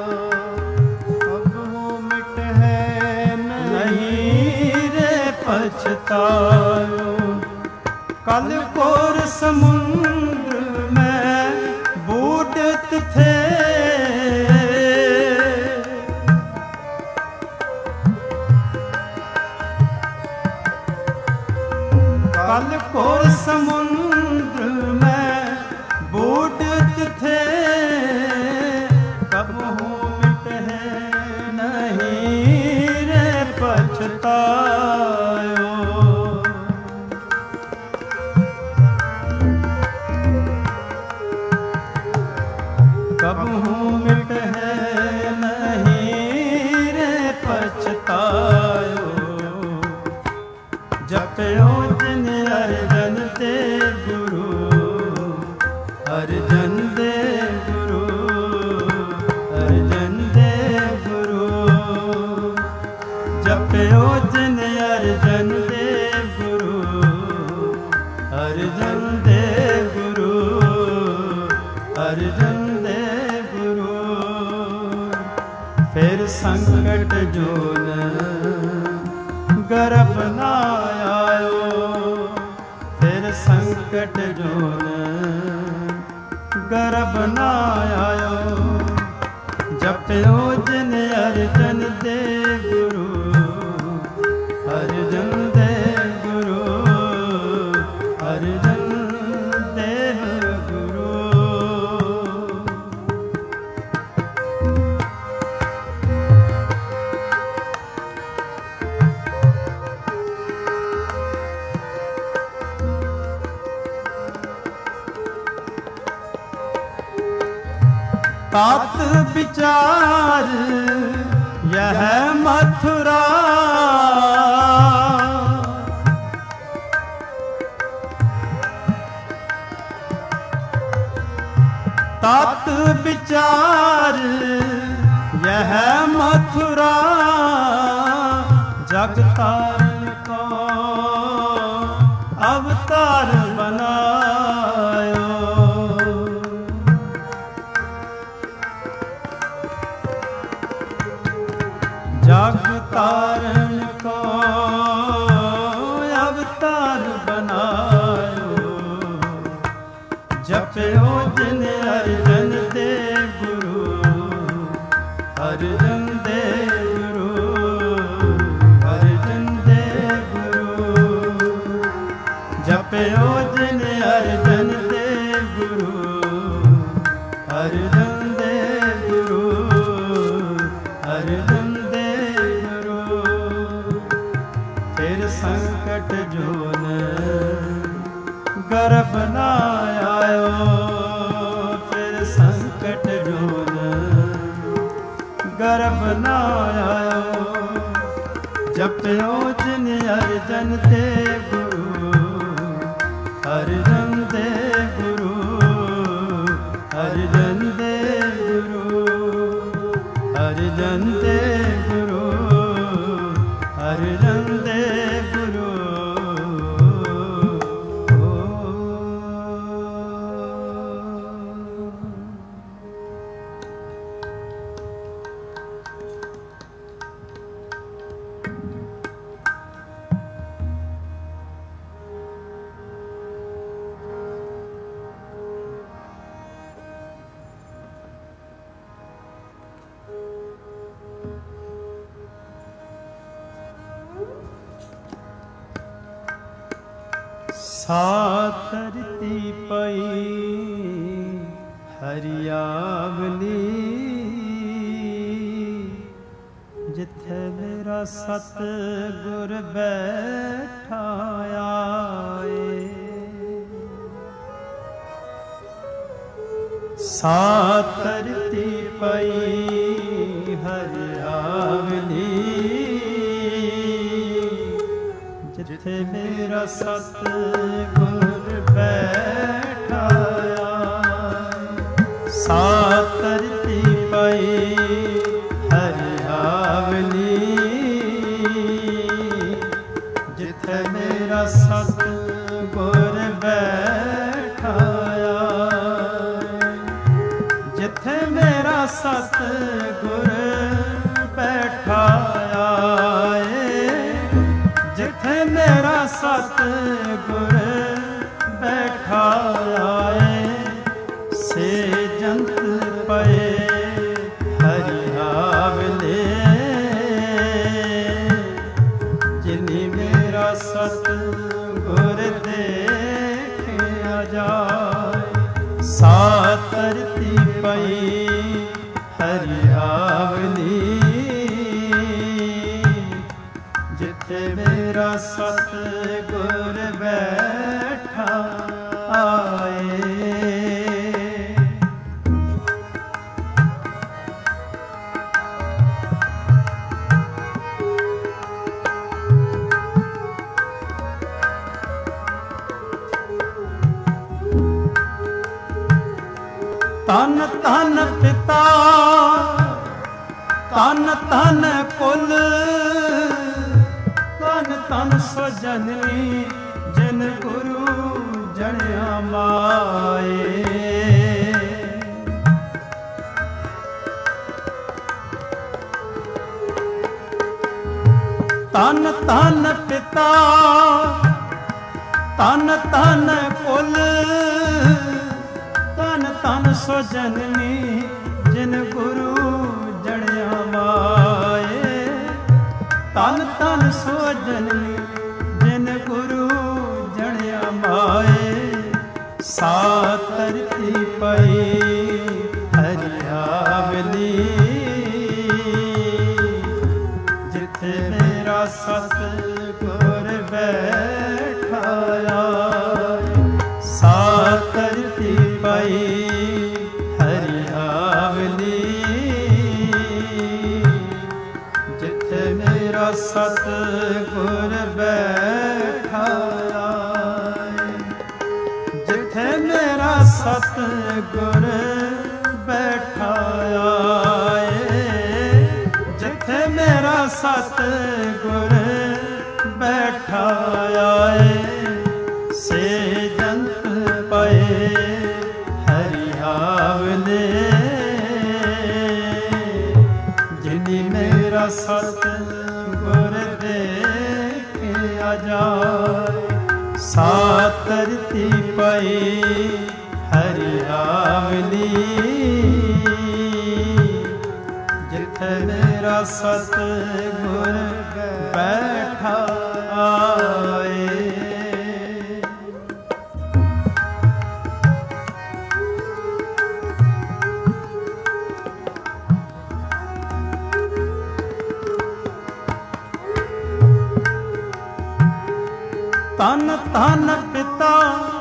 पछतायो। कल कोर समुद्र में बूढ़त थे, कल कोर समुद्र में बूढ़त थे। कब हो मिट है नहीं रे पछतायो। कब हूँ मिट है नहीं रे पछतायो। जपयो जिन अर्जन देव गुरु, अर्जन देव गुरु, अर्जन देव गुरु। जपयो जिन अर्जन देव गुरु, अर्जन देव गुरु, अर्जन देव गुरु। फिर संकट जो न गर्भ न आयो, फिर संकट जो न ਗਰਭ ਨਾ ਆਇਓ। ਜਪਿਓ ਜਿਨ ਅਰਜਨ ਦੇ ਗੁਰੂ, ਅਰਜਨ ਦੇ ਗੁਰੂ, ਅਰਜਨ ਦੇਵ ਗੁਰੂ। तात विचार यह मथुरा, तात विचार यह मथुरा, जग तारण को अवतार बनायो। जग तारण को अवतार बनायो। जपयो जिन अर्जन दे गुरु, अर्जन दे गुरु, अर्जन दे गुरु। जपयो जिन अर्जन दे गुरु, अर्जन दे गुरु, अर्जन संकट जोन गर्भ ना आयो। फिर संकट जोन गर्भ ना आयो। जपयो जिन अर्जन दे गुरु, अर्जन दे गुरु, अर्जन दे गुरु, अर्जन दे गुरु, अर्जन दे सातरती पई हरियावली, जिथे मेरा सतगुर बैठा आए। सातरती पई हरियावली, जिथे मेरा सतगुर बैठा आए। सातरती पई हरियावली, जिथे मेरा सतगुर बैठा आए। जिथे मेरा सतगुर बैठा आए, जिथे मेरा सतगुर बैठा आए। से जंत पए हरियावले, जिनी मेरा सतगुर देखिया जाए। सातरती पई हरियावली, जिथे मेरा सतगुर बैठा आए। तन तन पिता, तन तन कुल, तन तन सजनी, जिन गुरु जनिया माए। तन तन पिता, तन तन कुल, तन ਤਨ ਸੋ ਜਨਨੀ ਜਿਨ ਗੁਰੂ ਜਣਿਆ ਮਾਏ। ਤਨ ਤਨ ਸੋ ਜਨਨੀ ਜਿਨ ਗੁਰੂ ਜਣਿਆ ਮਾਏ। ਸਾ ਧਰਤੀ ਪਈ ਹਰਿਆਵਲੀ ਜਿੱਥੇ ਮੇਰਾ ਸਤਿਗੁਰ ਬੈਠਾਇਆ। ਸਾ ਧਰਤੀ ਪਈ ਹਰਿਆਵਲੀ ਜਿੱਥੇ ਮੇਰਾ ਸਤਿਗੁਰ ਬੈਠਾਇਆ। ਜਿੱਥੇ ਮੇਰਾ ਸਤਿਗੁਰ ਬੈਠਾਇਆ ਏ। ਜਿੱਥੇ ਮੇਰਾ ਸਤਿਗੁਰ ਬੈਠਾਇਆ ਏ। ਸੇ ਜੰਤ ਪਏ ਹਰਿਆਵਲੇ ਜਿਨੀ ਮੇਰਾ ਸਤਿਗੁਰ ਦੇਖਿਆ ਜਾਏ। ਸਾ ਧਰਤੀ ਪਈ ਹਰਿਆਵਲੀ ਜਿੱਥੇ ਮੇਰਾ ਸਤਿਗੁਰ ਬੈਠਾ ਆਏ। ਤਨ ਤਨ ਪਿਤਾ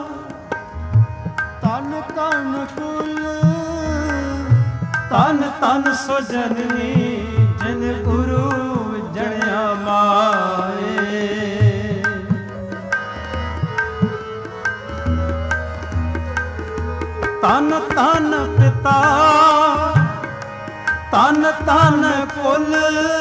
ਤਨ ਤਨ ਕੁਲ ਤਨ ਤਨ ਸੋ ਜਨਨੀ ਜਿਨ ਗੁਰੂ ਜਣਿਆ ਮਾਏ। ਤਨ ਤਨ ਪਿਤਾ ਤਨ ਤਨ ਕੁਲ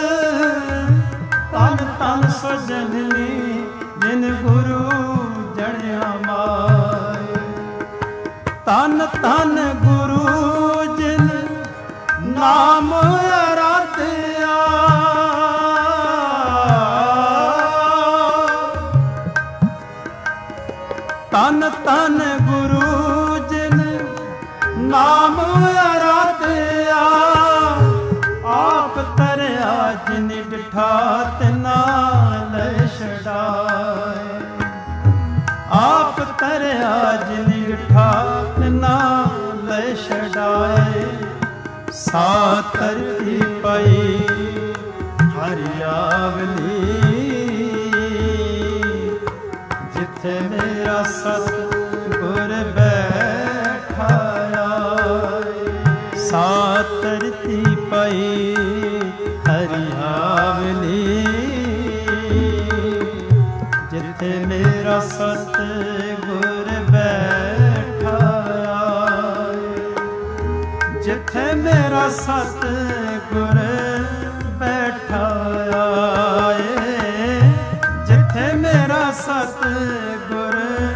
ਤਨ ਤਨ ਸੋ ਜਨਨੀ ਜਿਨ ਗੁਰੂ ਜਣਿਆ ਮਾਏ। ਤਨ ਤਨ ਗੁਰੂ ਜਿਨ ਨਾਮ ਅਰਾਧਿਆ। ਤਨ ਤਨ ਗੁਰੂ ਜਿਨ ਨਾਮ ਅਰਾਧਿਆ। ਆਪ ਤਰਿਆ ਜਿਨ ਡਿਠਾ ਤਿਨਾ ਲੈ ਛਡਾਏ। ਆਪ ਤਰਿਆ ਜਿਨ ਡਿਠਾ ਤਿਨਾ ਲੈ ਛਡਾਏ। ਸਾ ਧਰਤੀ ਪਈ ਹਰਿਆਵਲੀ ਜਿੱਥੇ ਮੇਰਾ ਸਤਿਗੁਰ ਬੈਠਾਇਆ। ਸਾ ਧਰਤੀ ਪਈ ਹਰਿਆਵਲੀ ਜਿੱਥੇ ਮੇਰਾ ਸਤਿਗੁਰ ਬੈਠਾਇਆ। ਜਿੱਥੇ ਮੇਰਾ ਸਤਿਗੁਰ ਬੈਠਾਇਆ ਏ। ਜਿੱਥੇ ਮੇਰਾ ਸਤਿਗੁਰ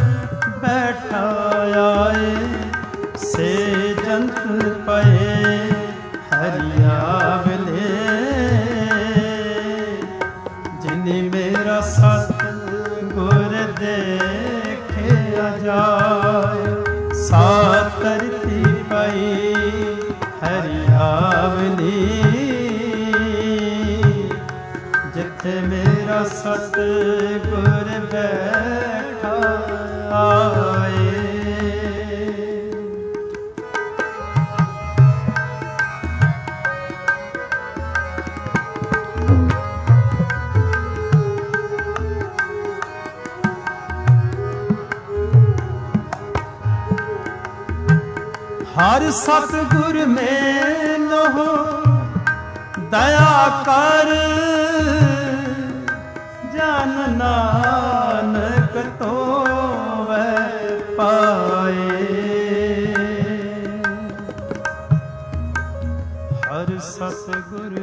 ਬੈਠਾਇਆ ਏ। ਸੇ ਜੰਤ ਪਏ ਹਰਿਆਵਲੇ ਜਿਨੀ ਮੇਰਾ ਸਤਿਗੁਰ ਦੇਖਿਆ ਜਾਏ। ਸਾ ਧਰਤੀ ਪਈ ਹਰਿਆਵਲੀ ਜਿੱਥੇ ਮੇਰਾ ਸਤਿਗੁਰ ਬੈਠਾ ਆਏ। ਹਰ ਸਤਿਗੁਰ ਮੇਲੋ ਦਇਆ ਕਰ। ਜਨ ਨਾਨਕ ਤੋਵੈ ਪਾਏ। ਹਰ ਸਤਿਗੁਰ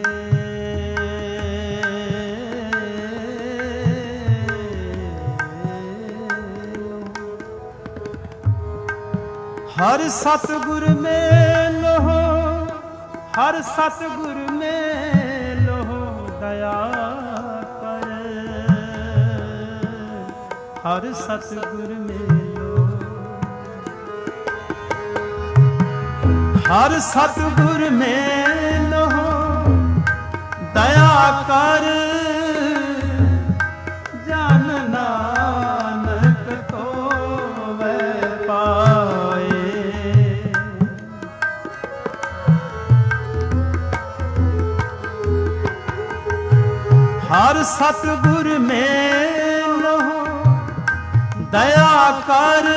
ਹਰ ਸਤਿਗੁਰ ਮੇਲੋ ਹਰ ਸਤਿਗੁਰ ਮੇਲੋ ਦਇਆ ਕਰ। ਹਰ ਸਤਿਗੁਰ ਮੇਲੋ ਹਰ ਸਤਿਗੁਰ ਮੇਲੋ ਦਇਆ ਕਰ, ਜਨ ਨਾਨਕ ਤੋਵੈ ਪਾਏ। ਹਰ ਸਤਿਗੁਰ ਮੇਲੋ ਦਇਆ ਕਰ,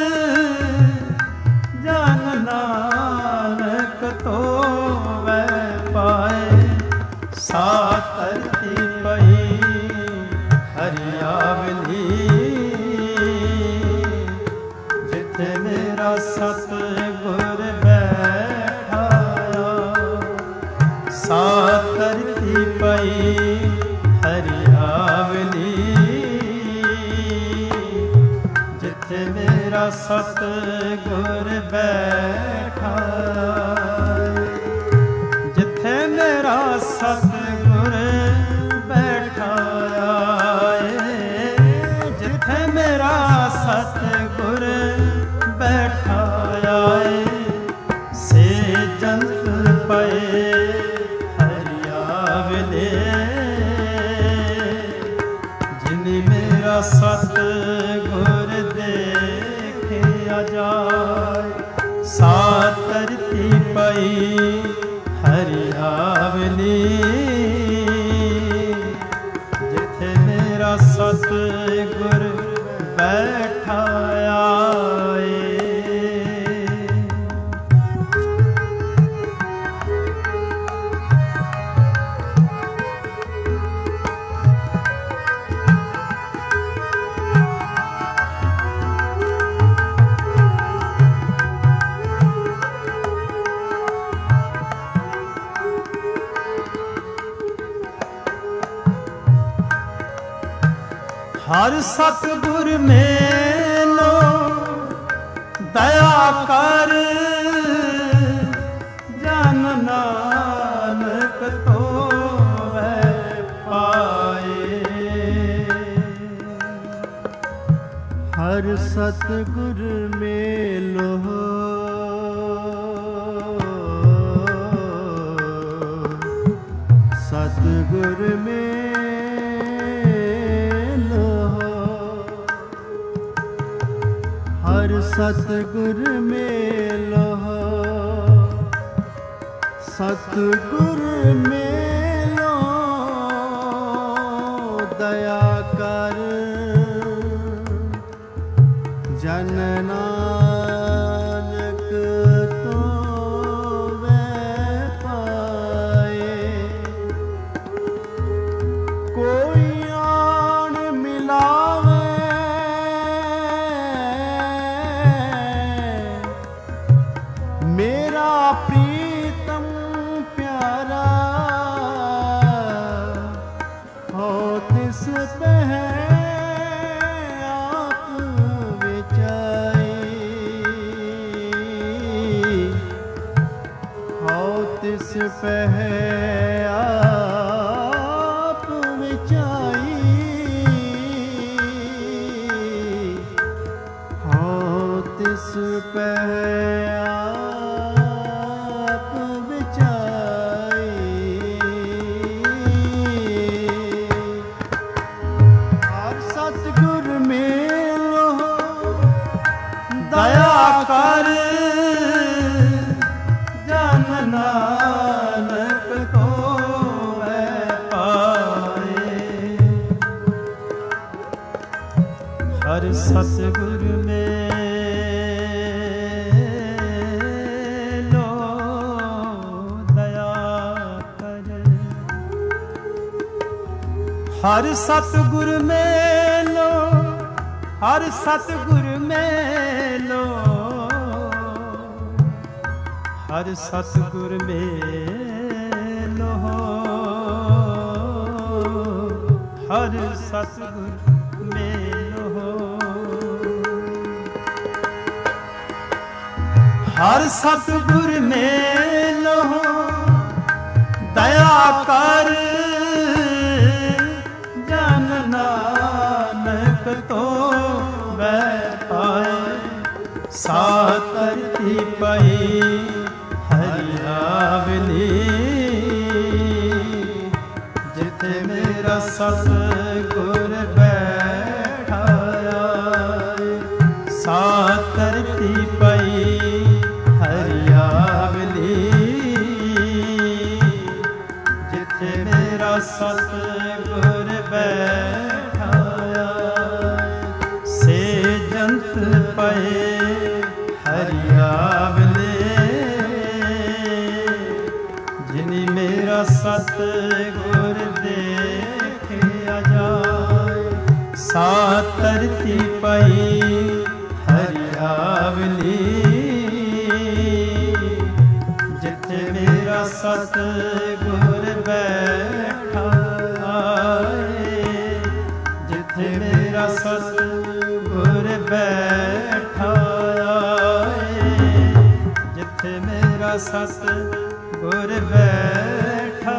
ਜਨ ਨਾਨਕ ਤੋਵੈ ਪਾਏ। ਸਾ ਧਰਤੀ ਪਈ ਹਰਿਆਵਲੀ, ਜਿੱਥੇ ਮੇਰਾ ਸਤਿਗੁਰ ਬੈਠਾ। ਸਾ ਧਰਤੀ ਪਈ ਹਰਿਆਵਲੀ, ਜਿੱਥੇ ਮੇਰਾ ਸਤਿਗੁਰ ਬੈਠਾ। ਜਿੱਥੇ ਮੇਰਾ ਸਤਿਗੁਰ ਬੈਠਾ ਏ, ਜਿੱਥੇ ਮੇਰਾ ਸਤਿਗੁਰ ਬੈਠਾ ਏ। ਸੇ ਜੰਤ ਪਏ ਹਰਿਆਵਲੇ, ਜਿਨੇ ਮੇਰਾ ਸਤਿਗੁਰ ਦੇਖਿਆ ਜਾਏ। ਸਾ ਧਰਤੀ ਪਈ ਹਰਿਆਵਲੀ, ਜਿੱਥੇ ਮੇਰਾ ਸਤਿਗੁਰ ਬੈਠਾ ਆਏ। ਹਰ ਸਤਿਗੁਰ ਮੇਲੋ ਦਇਆ ਕਰ, ਜਨ ਨਾਨਕ ਤੋਵੈ ਪਾਏ। ਹਰ ਸਤਿਗੁਰ ਮੇਲੋ ਸਤਿਗੁਰ ਮੇਲੋ, ਹਰ ਸਤਿਗੁਰ ਮੇਲੋ ਸਤਿਗੁਰ ਮੇਲੋ ਦਇਆ ਕਰ, ਜਨ ਨਾਨਕ ਤੋਵੈ ਪਾਏ। ਕੋਈ ਆਣ ਮਿਲਾਵੇ ਮੇਰਾ ਪ੍ਰੀਤਮ ਪਿਆਰਾ, ਹੋ ਤਿਸ ਪਹਿ ਆਪ ਵਿਚਾਈ। ਹੋ ਤਿਸ ਪਹਿ ਆਪ ਵਿਚਾਈ। ਹੋ ਤਿਸ ਪਹਿ ਦਇਆ ਕਰ, ਜਨ ਨਾਨਕ ਤੋਵੈ ਪਾਏ। ਹਰ ਸਤਿਗੁਰ ਮੇਲੋ ਦਇਆ ਕਰ, ਹਰ ਸਤਿਗੁਰ ਮੇਲੋ, ਹਰ ਸਤਿਗੁਰ ਮੇਲੋ, ਹਰ ਸਤਿਗੁਰ ਮੇਲੋ, ਹਰ ਸਤਿਗੁਰ ਮੇਲੋ। ਹਰ ਸਤਿਗੁਰ ਮੇਲੋ ਦਇਆ ਕਰ, ਜਨ ਨਾਨਕ ਤੋਵੈ ਪਾਏ। ਸਾ ਧਰਤੀ ਪਈ सत गुर बैठाया सा धरती पई हरियावली जिथे मेरा सत गुर बैठाया से जंत पए हरियावली जिनी मेरा सत गुर देखिया जाए सा धरती पई हरियावली जिथे मेरा सत गुर बैठा जिथे मेरा सत गुर बैठा जिथे मेरा सत गुर बैठा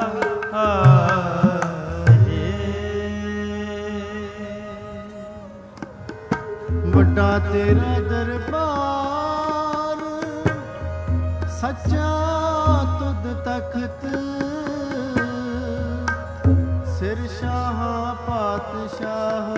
ਵੱਡਾ ਤੇਰਾ ਦਰਬਾਰ ਸੱਚਾ ਤੁਧ ਤਖਤ ਸਿਰ ਸ਼ਾਹਾਂ ਪਾਤਸ਼ਾਹ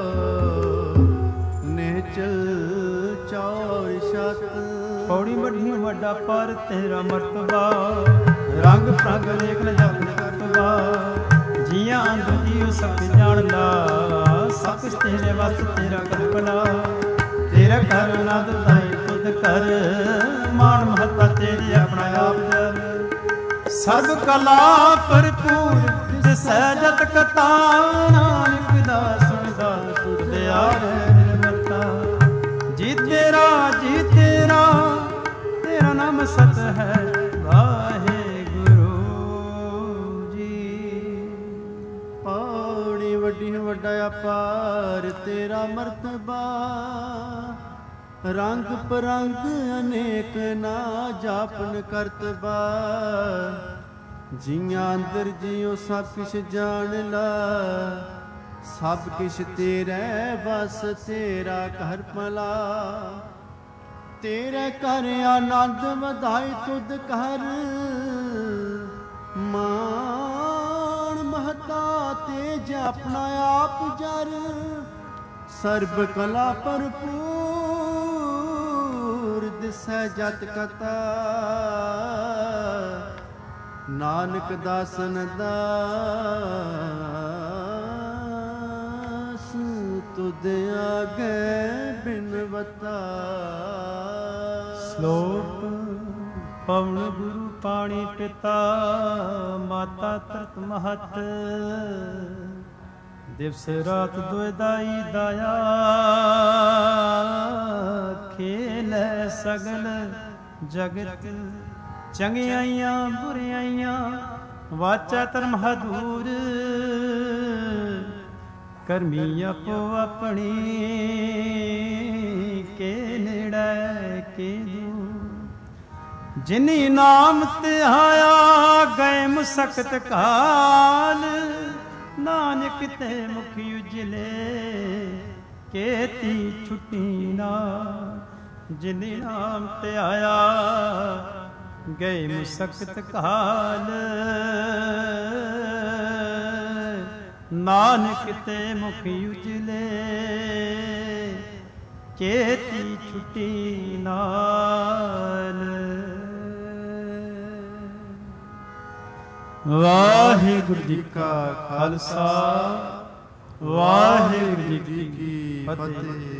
ਨਿਹਚਲ ਚੌਰ ਛਤ ਪੌੜੀ ਵੱਡੀ ਵੱਡਾ ਪਰ ਤੇਰਾ ਮਰਤਬਾ ਰੰਗ ਪ੍ਰੰਗ ਲੇਖ ਨ ਜਪ ਕਰਤਬਾ ਜੀਆਂ ਅੰਦਰ ਜੀਉ ਸਭ ਜਾਣ ਲਾ ਸਭ ਕੁਛ ਤੇਰੇ ਵਸ ਤੇਰਾ ਕਲਪਨਾ ਤੇਰਾ ਕਰ ਨਦ ਤਾਈ ਤੁਧ ਕਰ ਮਾਨ ਮਹੱਤਾ ਤੇਰੀ ਆਪਣਾ ਆਪ ਜਰ ਸਰਬ ਕਲਾ ਭਰਪੂਰ ਦਿਸੈ ਜਤ ਕਥਾ ਨਾਨਕ ਦਾ ਸੁਣਦਾ ਸੁਧ ਦਿਆ ਨਿਰਮਤਾ ਜੀ ਤੇਰਾ ਤੇਰਾ ਨਾਮ ਸਤ ਹੈ ਵਾਹਿਗੁਰੂ ਜੀ ਪੌੜੀ ਵੱਡੀ ਵੱਡਾ ਅਪਾਰ ਤੇਰਾ ਮਰਤਬਾ ਰੰਗ ਪਰੰਗ ਅਨੇਕ ਨਾ ਜਾਪਨ ਕਰਤਬਾ ਜੀਆਂ ਅੰਦਰ ਜਿਉ ਸਭ ਕਿਛ ਜਾਣ ਲਾ ਸਭ ਕਿਛ ਤੇਰੇ ਬਸ ਤੇਰਾ ਘਰ ਭਲਾ ਤੇਰੇ ਘਰ ਆਨੰਦ ਵਧਾਈ ਤੁਧ ਘਰ ਮਾਣ ਮਹਤਾ ਤੇਜ ਆਪਣਾ ਆਪ ਜਰ ਸਰਬ ਕਲਾ ਭਰਪੂਰ ਦਿਸੈ ਜਤ ਕਥਾ ਨਾਨਕ ਦਾਸਨ ਦਾਸ ਤੁਧ ਆਗੇ ਬਿਨਵਤਾ ਸ਼ਲੋਕ ਪਵਨ ਗੁਰੂ ਪਾਣੀ ਪਿਤਾ ਮਾਤਾ ਤਰਤ ਮਹਤ ਦਿਵਸ ਰਾਤ ਦੁਇ ਦਾਈ ਦਇਆ ਖੇਲੈ ਸਗਲ ਜਗਤ ਚੰਗਿਆਈਆਂ ਬੁਰਿਆਈਆਂ ਵਾਚਾ ਧਰਮ ਹਦੂਰ ਕਰਮੀ ਆਪੋ ਆਪਣੀ ਕੇ ਨੇੜੇ ਕੇ ਦੂਰ ਜਿਨੀ ਨਾਮ ਧਿਆਇਆ ਗਏ ਮੁਸਕਤ ਕਾਲ ਨਾਨਕ ਤੇ ਮੁਖ ਉਜਲੇ ਕੇਤੀ ਛੁੱਟੀ ਨਾ ਜਿਨੀ ਨਾਮ ਧਿਆਇਆ ਗਏ ਮੁਸਕਤ ਕਾਲ ਨਾਨਕ ਤੇ ਮੁਖ ਉਜਲੇ ਚੇਤੀ ਛੁੱਟੀ ਨਾਲ ਵਾਹਿਗੁਰੂ ਜੀ ਕਾ ਖਾਲਸਾ ਵਾਹਿਗੁਰੂ ਜੀ ਕੀ ਫਤਿਹ।